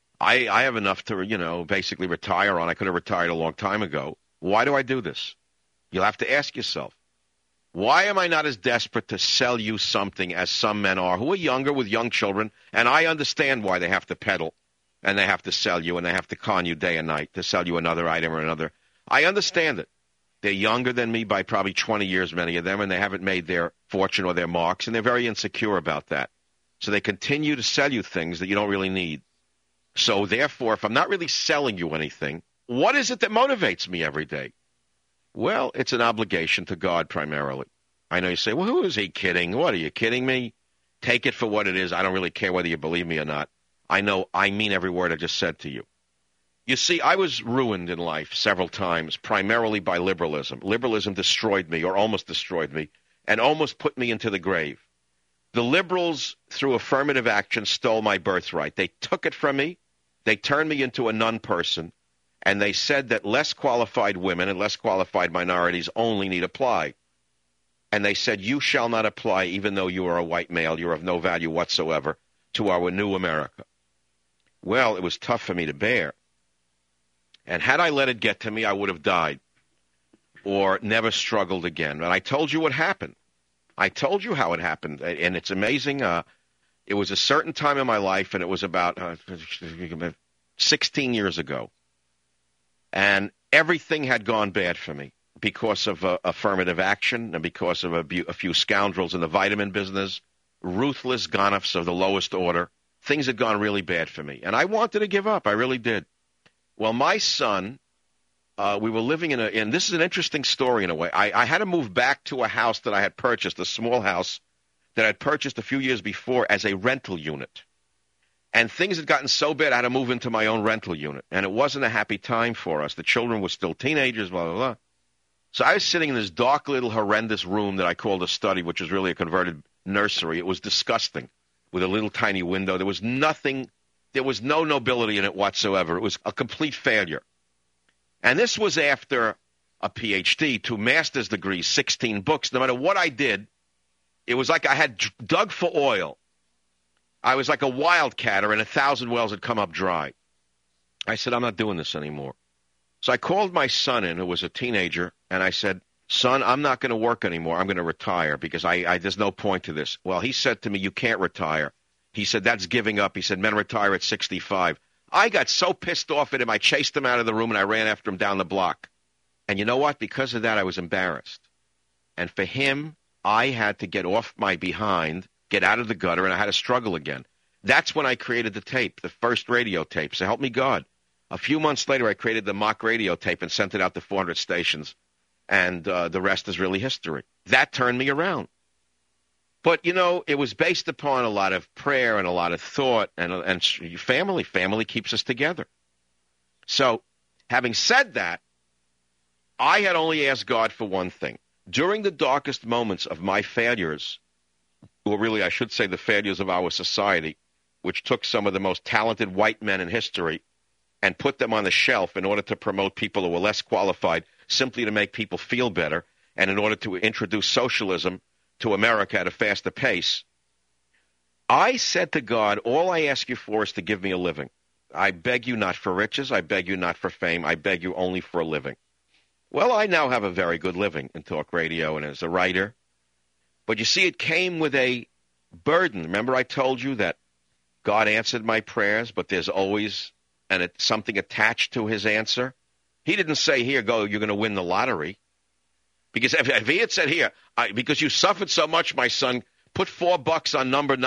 I have enough to, basically retire on. I could have retired a long time ago. Why do I do this? You'll have to ask yourself. Why am I not as desperate to sell you something as some men are who are younger with young children? And I understand why they have to peddle and they have to sell you and they have to con you day and night to sell you another item or another. I understand it. They're younger than me by probably 20 years, many of them, and they haven't made their fortune or their marks, and they're very insecure about that. So they continue to sell you things that you don't really need. So therefore, if I'm not really selling you anything, what is it that motivates me every day? Well, it's an obligation to God primarily. I know you say, well, who is he kidding? What, are you kidding me? Take it for what it is. I don't really care whether you believe me or not. I know I mean every word I just said to you. You see, I was ruined in life several times, primarily by liberalism. Liberalism destroyed me, or almost destroyed me, and almost put me into the grave. The liberals, through affirmative action, stole my birthright. They took it from me. They turned me into a non-person. And they said that less qualified women and less qualified minorities only need apply. And they said, you shall not apply even though you are a white male. You're of no value whatsoever to our new America. Well, it was tough for me to bear. And had I let it get to me, I would have died or never struggled again. And I told you what happened. I told you how it happened. And it's amazing. It was a certain time in my life, and it was about 16 years ago. And everything had gone bad for me because of affirmative action and because of a few scoundrels in the vitamin business, ruthless gonoffs of the lowest order. Things had gone really bad for me. And I wanted to give up. I really did. Well, my son, we were living in this is an interesting story in a way. I had to move back to a house that I had purchased, a small house that I had purchased a few years before as a rental unit. And things had gotten so bad, I had to move into my own rental unit. And it wasn't a happy time for us. The children were still teenagers, blah, blah, blah. So I was sitting in this dark little horrendous room that I called a study, which was really a converted nursery. It was disgusting with a little tiny window. There was nothing, there was no nobility in it whatsoever. It was a complete failure. And this was after a PhD, 2 master's degrees, 16 books. No matter what I did, it was like I had dug for oil. I was like a wildcatter and 1,000 wells had come up dry. I said, I'm not doing this anymore. So I called my son in, who was a teenager, and I said, son, I'm not going to work anymore. I'm going to retire because there's no point to this. Well, he said to me, you can't retire. He said, that's giving up. He said, men retire at 65. I got so pissed off at him, I chased him out of the room and I ran after him down the block. And you know what? Because of that, I was embarrassed. And for him, I had to get off my behind, get out of the gutter, and I had to struggle again. That's when I created the tape, the first radio tape. So help me God. A few months later, I created the mock radio tape and sent it out to 400 stations. And the rest is really history. That turned me around. But, you know, it was based upon a lot of prayer and a lot of thought and family. Family keeps us together. So, having said that, I had only asked God for one thing. During the darkest moments of my failures, or really I should say the failures of our society, which took some of the most talented white men in history and put them on the shelf in order to promote people who were less qualified, simply to make people feel better, and in order to introduce socialism to America at a faster pace, I said to God, all I ask you for is to give me a living. I beg you not for riches. I beg you not for fame. I beg you only for a living. Well, I now have a very good living in talk radio and as a writer. But you see, it came with a burden. Remember I told you that God answered my prayers, but there's always something attached to his answer. He didn't say, here, go, you're going to win the lottery. Because if he had said, here, because you suffered so much, my son, put $4 on number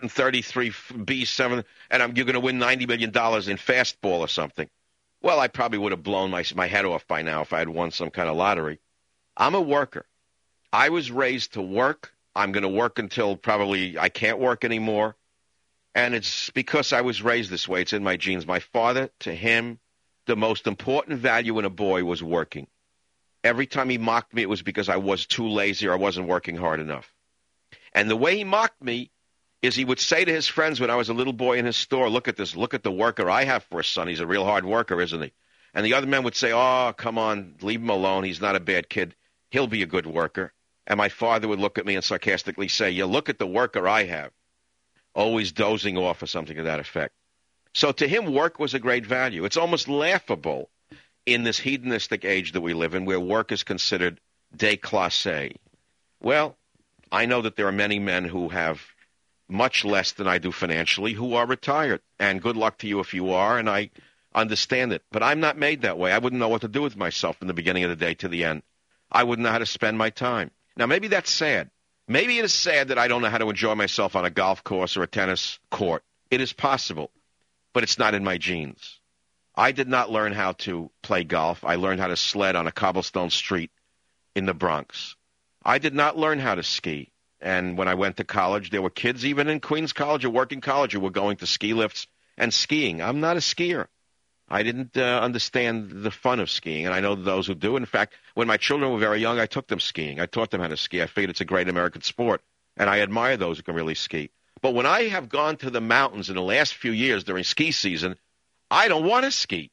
933B7, and you're going to win $90 million in fastball or something. Well, I probably would have blown my head off by now if I had won some kind of lottery. I'm a worker. I was raised to work. I'm going to work until probably I can't work anymore. And it's because I was raised this way. It's in my genes. My father, to him, the most important value in a boy was working. Every time he mocked me, it was because I was too lazy or I wasn't working hard enough. And the way he mocked me is he would say to his friends when I was a little boy in his store, look at this, look at the worker I have for a son. He's a real hard worker, isn't he? And the other men would say, oh, come on, leave him alone. He's not a bad kid. He'll be a good worker. And my father would look at me and sarcastically say, you look at the worker I have. Always dozing off or something to that effect. So to him, work was a great value. It's almost laughable in this hedonistic age that we live in where work is considered déclassé. Well, I know that there are many men who have much less than I do financially who are retired. And good luck to you if you are, and I understand it. But I'm not made that way. I wouldn't know what to do with myself from the beginning of the day to the end. I wouldn't know how to spend my time. Now, maybe that's sad. Maybe it is sad that I don't know how to enjoy myself on a golf course or a tennis court. It is possible, but it's not in my genes. I did not learn how to play golf. I learned how to sled on a cobblestone street in the Bronx. I did not learn how to ski. And when I went to college, there were kids even in Queens College or working college who were going to ski lifts and skiing. I'm not a skier. I didn't understand the fun of skiing, and I know those who do. In fact, when my children were very young, I took them skiing. I taught them how to ski. I figured it's a great American sport, and I admire those who can really ski. But when I have gone to the mountains in the last few years during ski season, I don't want to ski.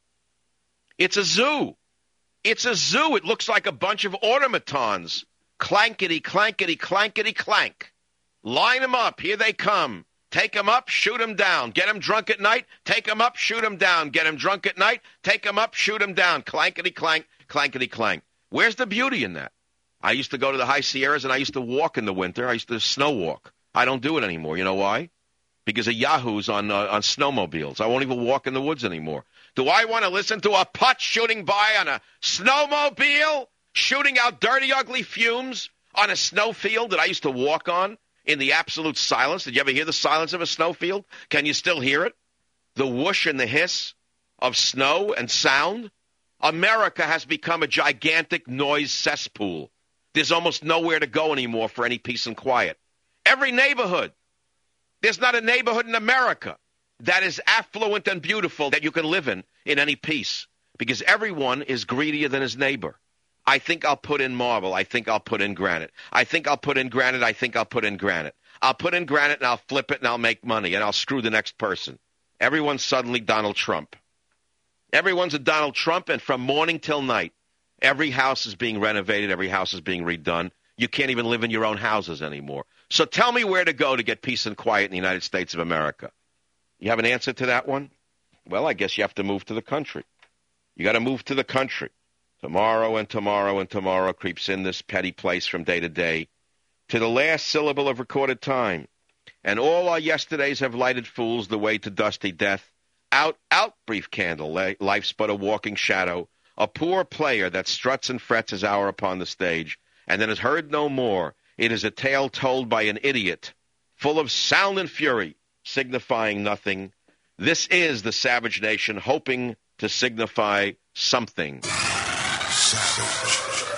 It's a zoo. It's a zoo. It looks like a bunch of automatons. Clankety, clankety, clankety, clank. Line them up. Here they come. Take them up, shoot them down. Get them drunk at night. Take them up, shoot them down. Get them drunk at night. Take them up, shoot them down. Clankety, clank, clankety, clank. Where's the beauty in that? I used to go to the high Sierras, and I used to walk in the winter. I used to snow walk. I don't do it anymore. You know why? Because of yahoos on snowmobiles. I won't even walk in the woods anymore. Do I want to listen to a putt shooting by on a snowmobile, shooting out dirty, ugly fumes on a snowfield that I used to walk on? In the absolute silence. Did you ever hear the silence of a snowfield? Can you still hear it? The whoosh and the hiss of snow and sound? America has become a gigantic noise cesspool. There's almost nowhere to go anymore for any peace and quiet. Every neighborhood. There's not a neighborhood in America that is affluent and beautiful that you can live in any peace. Because everyone is greedier than his neighbor. I think I'll put in marble. I think I'll put in granite. I think I'll put in granite. I think I'll put in granite. I'll put in granite and I'll flip it and I'll make money and I'll screw the next person. Everyone's suddenly Donald Trump. Everyone's a Donald Trump, and from morning till night, every house is being renovated. Every house is being redone. You can't even live in your own houses anymore. So tell me where to go to get peace and quiet in the United States of America. You have an answer to that one? Well, I guess you have to move to the country. You got to move to the country. Tomorrow and tomorrow and tomorrow creeps in this petty place from day to day, to the last syllable of recorded time. And all our yesterdays have lighted fools the way to dusty death. Out, out, brief candle, life's but a walking shadow, a poor player that struts and frets his hour upon the stage, and then is heard no more. It is a tale told by an idiot, full of sound and fury, signifying nothing. This is the savage nation, hoping to signify something. Savage.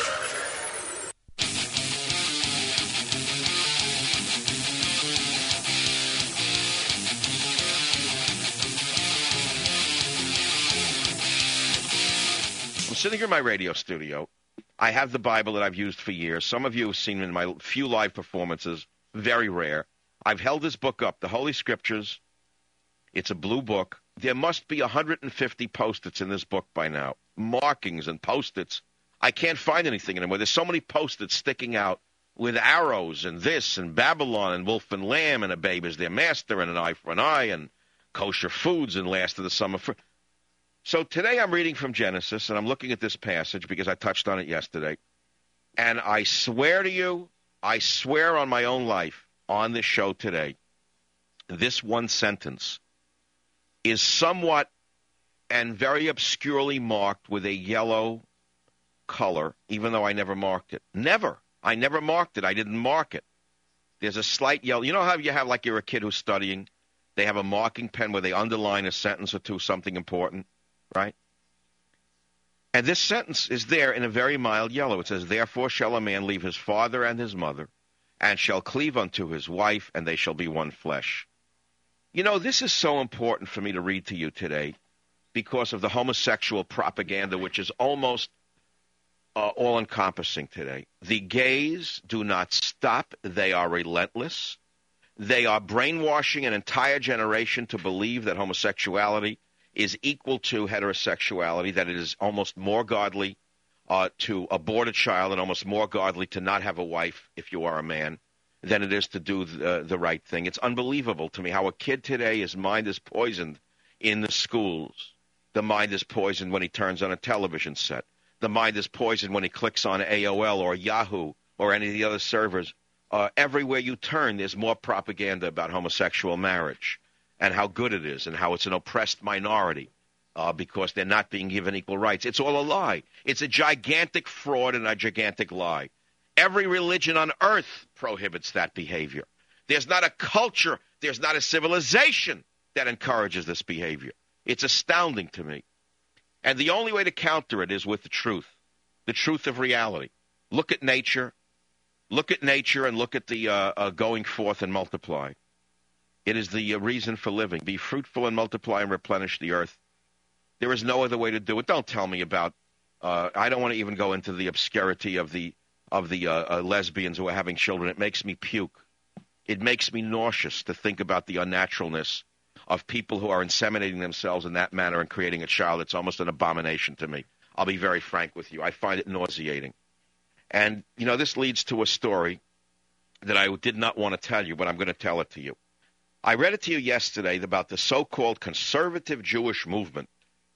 Sitting here in my radio studio, I have the Bible that I've used for years. Some of you have seen in my few live performances, very rare. I've held this book up, the Holy Scriptures. It's a blue book. There must be 150 Post-its in this book by now, markings and Post-its. I can't find anything anymore. There's so many Post-its sticking out with arrows and this and Babylon and Wolf and Lamb and a babe is their master and an eye for an eye and kosher foods and last of the summer fruit. So today I'm reading from Genesis, and I'm looking at this passage because I touched on it yesterday. And I swear to you, I swear on my own life, on this show today, this one sentence is somewhat and very obscurely marked with a yellow color, even though I never marked it. Never. I never marked it. I didn't mark it. There's a slight yellow. You know how you have, like you're a kid who's studying, they have a marking pen where they underline a sentence or two, something important? Right? And this sentence is there in a very mild yellow. It says, therefore shall a man leave his father and his mother, and shall cleave unto his wife, and they shall be one flesh. You know, this is so important for me to read to you today because of the homosexual propaganda, which is almost all-encompassing today. The gays do not stop. They are relentless. They are brainwashing an entire generation to believe that homosexuality is equal to heterosexuality, that it is almost more godly to abort a child and almost more godly to not have a wife if you are a man than it is to do the right thing. It's unbelievable to me how a kid today, his mind is poisoned in the schools. The mind is poisoned when he turns on a television set. The mind is poisoned when he clicks on AOL or Yahoo or any of the other servers. Everywhere you turn, there's more propaganda about homosexual marriage and how good it is and how it's an oppressed minority because they're not being given equal rights. It's all a lie. It's a gigantic fraud and a gigantic lie. Every religion on earth prohibits that behavior. There's not a culture, there's not a civilization that encourages this behavior. It's astounding to me. And the only way to counter it is with the truth of reality. Look at nature and look at the going forth and multiply. It is the reason for living. Be fruitful and multiply and replenish the earth. There is no other way to do it. Don't tell me about, I don't want to even go into the obscurity of the lesbians who are having children. It makes me puke. It makes me nauseous to think about the unnaturalness of people who are inseminating themselves in that manner and creating a child. It's almost an abomination to me. I'll be very frank with you. I find it nauseating. And, you know, this leads to a story that I did not want to tell you, but I'm going to tell it to you. I read it to you yesterday about the so-called conservative Jewish movement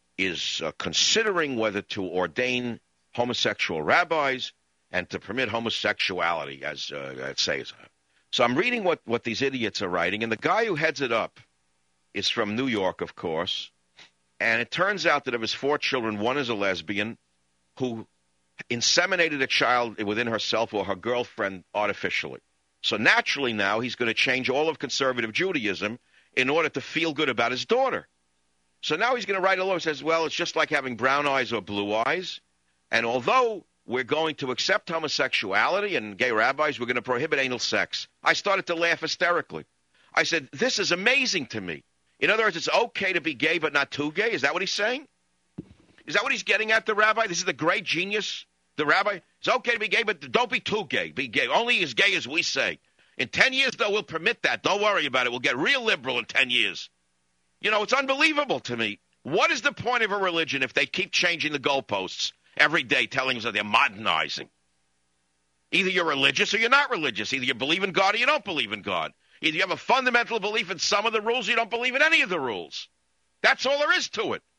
is considering whether to ordain homosexual rabbis and to permit homosexuality, as it says. So I'm reading what these idiots are writing, and the guy who heads it up is from New York, of course, and it turns out that of his 4 children, one is a lesbian who inseminated a child within herself or her girlfriend artificially. So naturally now he's going to change all of conservative Judaism in order to feel good about his daughter. So now he's going to write a law that says, well, it's just like having brown eyes or blue eyes. And although we're going to accept homosexuality and gay rabbis, we're going to prohibit anal sex. I started to laugh hysterically. I said, this is amazing to me. In other words, it's okay to be gay but not too gay? Is that what he's saying? Is that what he's getting at, the rabbi? This is the great genius The rabbi, it's okay to be gay, but don't be too gay. Be gay. Only as gay as we say. In 10 years, though, we'll permit that. Don't worry about it. We'll get real liberal in 10 years. You know, it's unbelievable to me. What is the point of a religion if they keep changing the goalposts every day, telling us that they're modernizing? Either you're religious or you're not religious. Either you believe in God or you don't believe in God. Either you have a fundamental belief in some of the rules or you don't believe in any of the rules. That's all there is to it.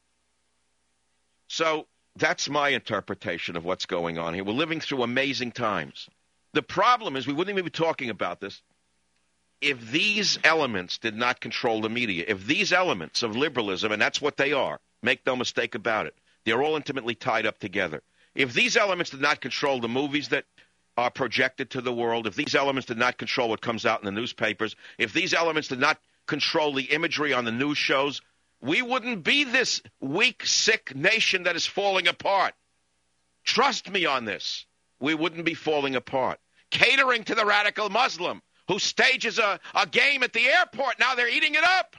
So that's my interpretation of what's going on here. We're living through amazing times. The problem is we wouldn't even be talking about this if these elements did not control the media. If these elements of liberalism, and that's what they are, make no mistake about it, they're all intimately tied up together. If these elements did not control the movies that are projected to the world, if these elements did not control what comes out in the newspapers, if these elements did not control the imagery on the news shows, we wouldn't be this weak, sick nation that is falling apart. Trust me on this. We wouldn't be falling apart. Catering to the radical Muslim who stages a game at the airport. Now they're eating it up.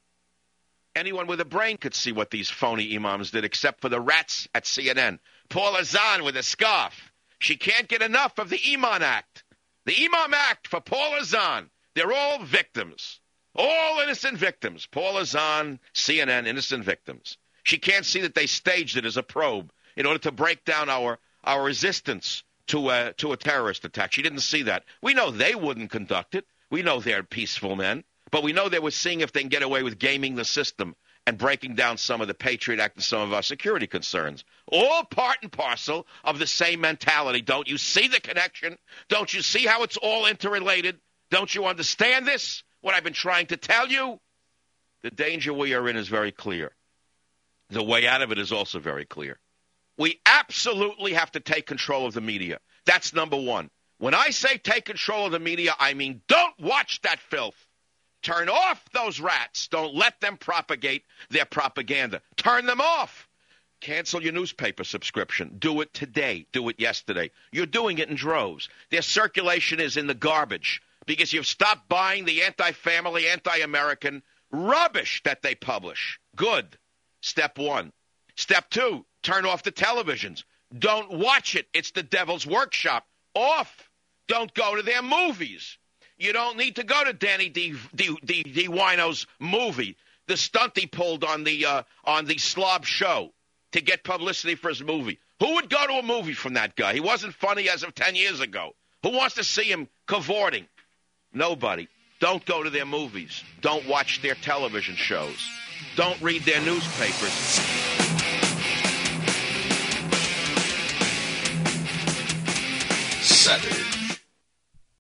Anyone with a brain could see what these phony imams did, except for the rats at CNN. Paula Zahn with a scarf. She can't get enough of the Imam Act. The Imam Act for Paula Zahn. They're all victims. All innocent victims. Paula Zahn, CNN, innocent victims. She can't see that they staged it as a probe in order to break down our resistance to a terrorist attack. She didn't see that. We know they wouldn't conduct it. We know they're peaceful men. But we know they were seeing if they can get away with gaming the system and breaking down some of the Patriot Act and some of our security concerns. All part and parcel of the same mentality. Don't you see the connection? Don't you see how it's all interrelated? Don't you understand this? What I've been trying to tell you? The danger we are in is very clear. The way out of it is also very clear. We absolutely have to take control of the media. That's number one. When I say take control of the media, I mean don't watch that filth. Turn off those rats. Don't let them propagate their propaganda. Turn them off. Cancel your newspaper subscription. Do it today. Do it yesterday. You're doing it in droves. Their circulation is in the garbage because you've stopped buying the anti-family, anti-American rubbish that they publish. Good. Step one. Step two, turn off the televisions. Don't watch it. It's the devil's workshop. Off. Don't go to their movies. You don't need to go to Danny D. Wino's movie, the stunt he pulled on the slob show to get publicity for his movie. Who would go to a movie from that guy? He wasn't funny as of 10 years ago. Who wants to see him cavorting? Nobody. Don't go to their movies. Don't watch their television shows. Don't read their newspapers. Saturday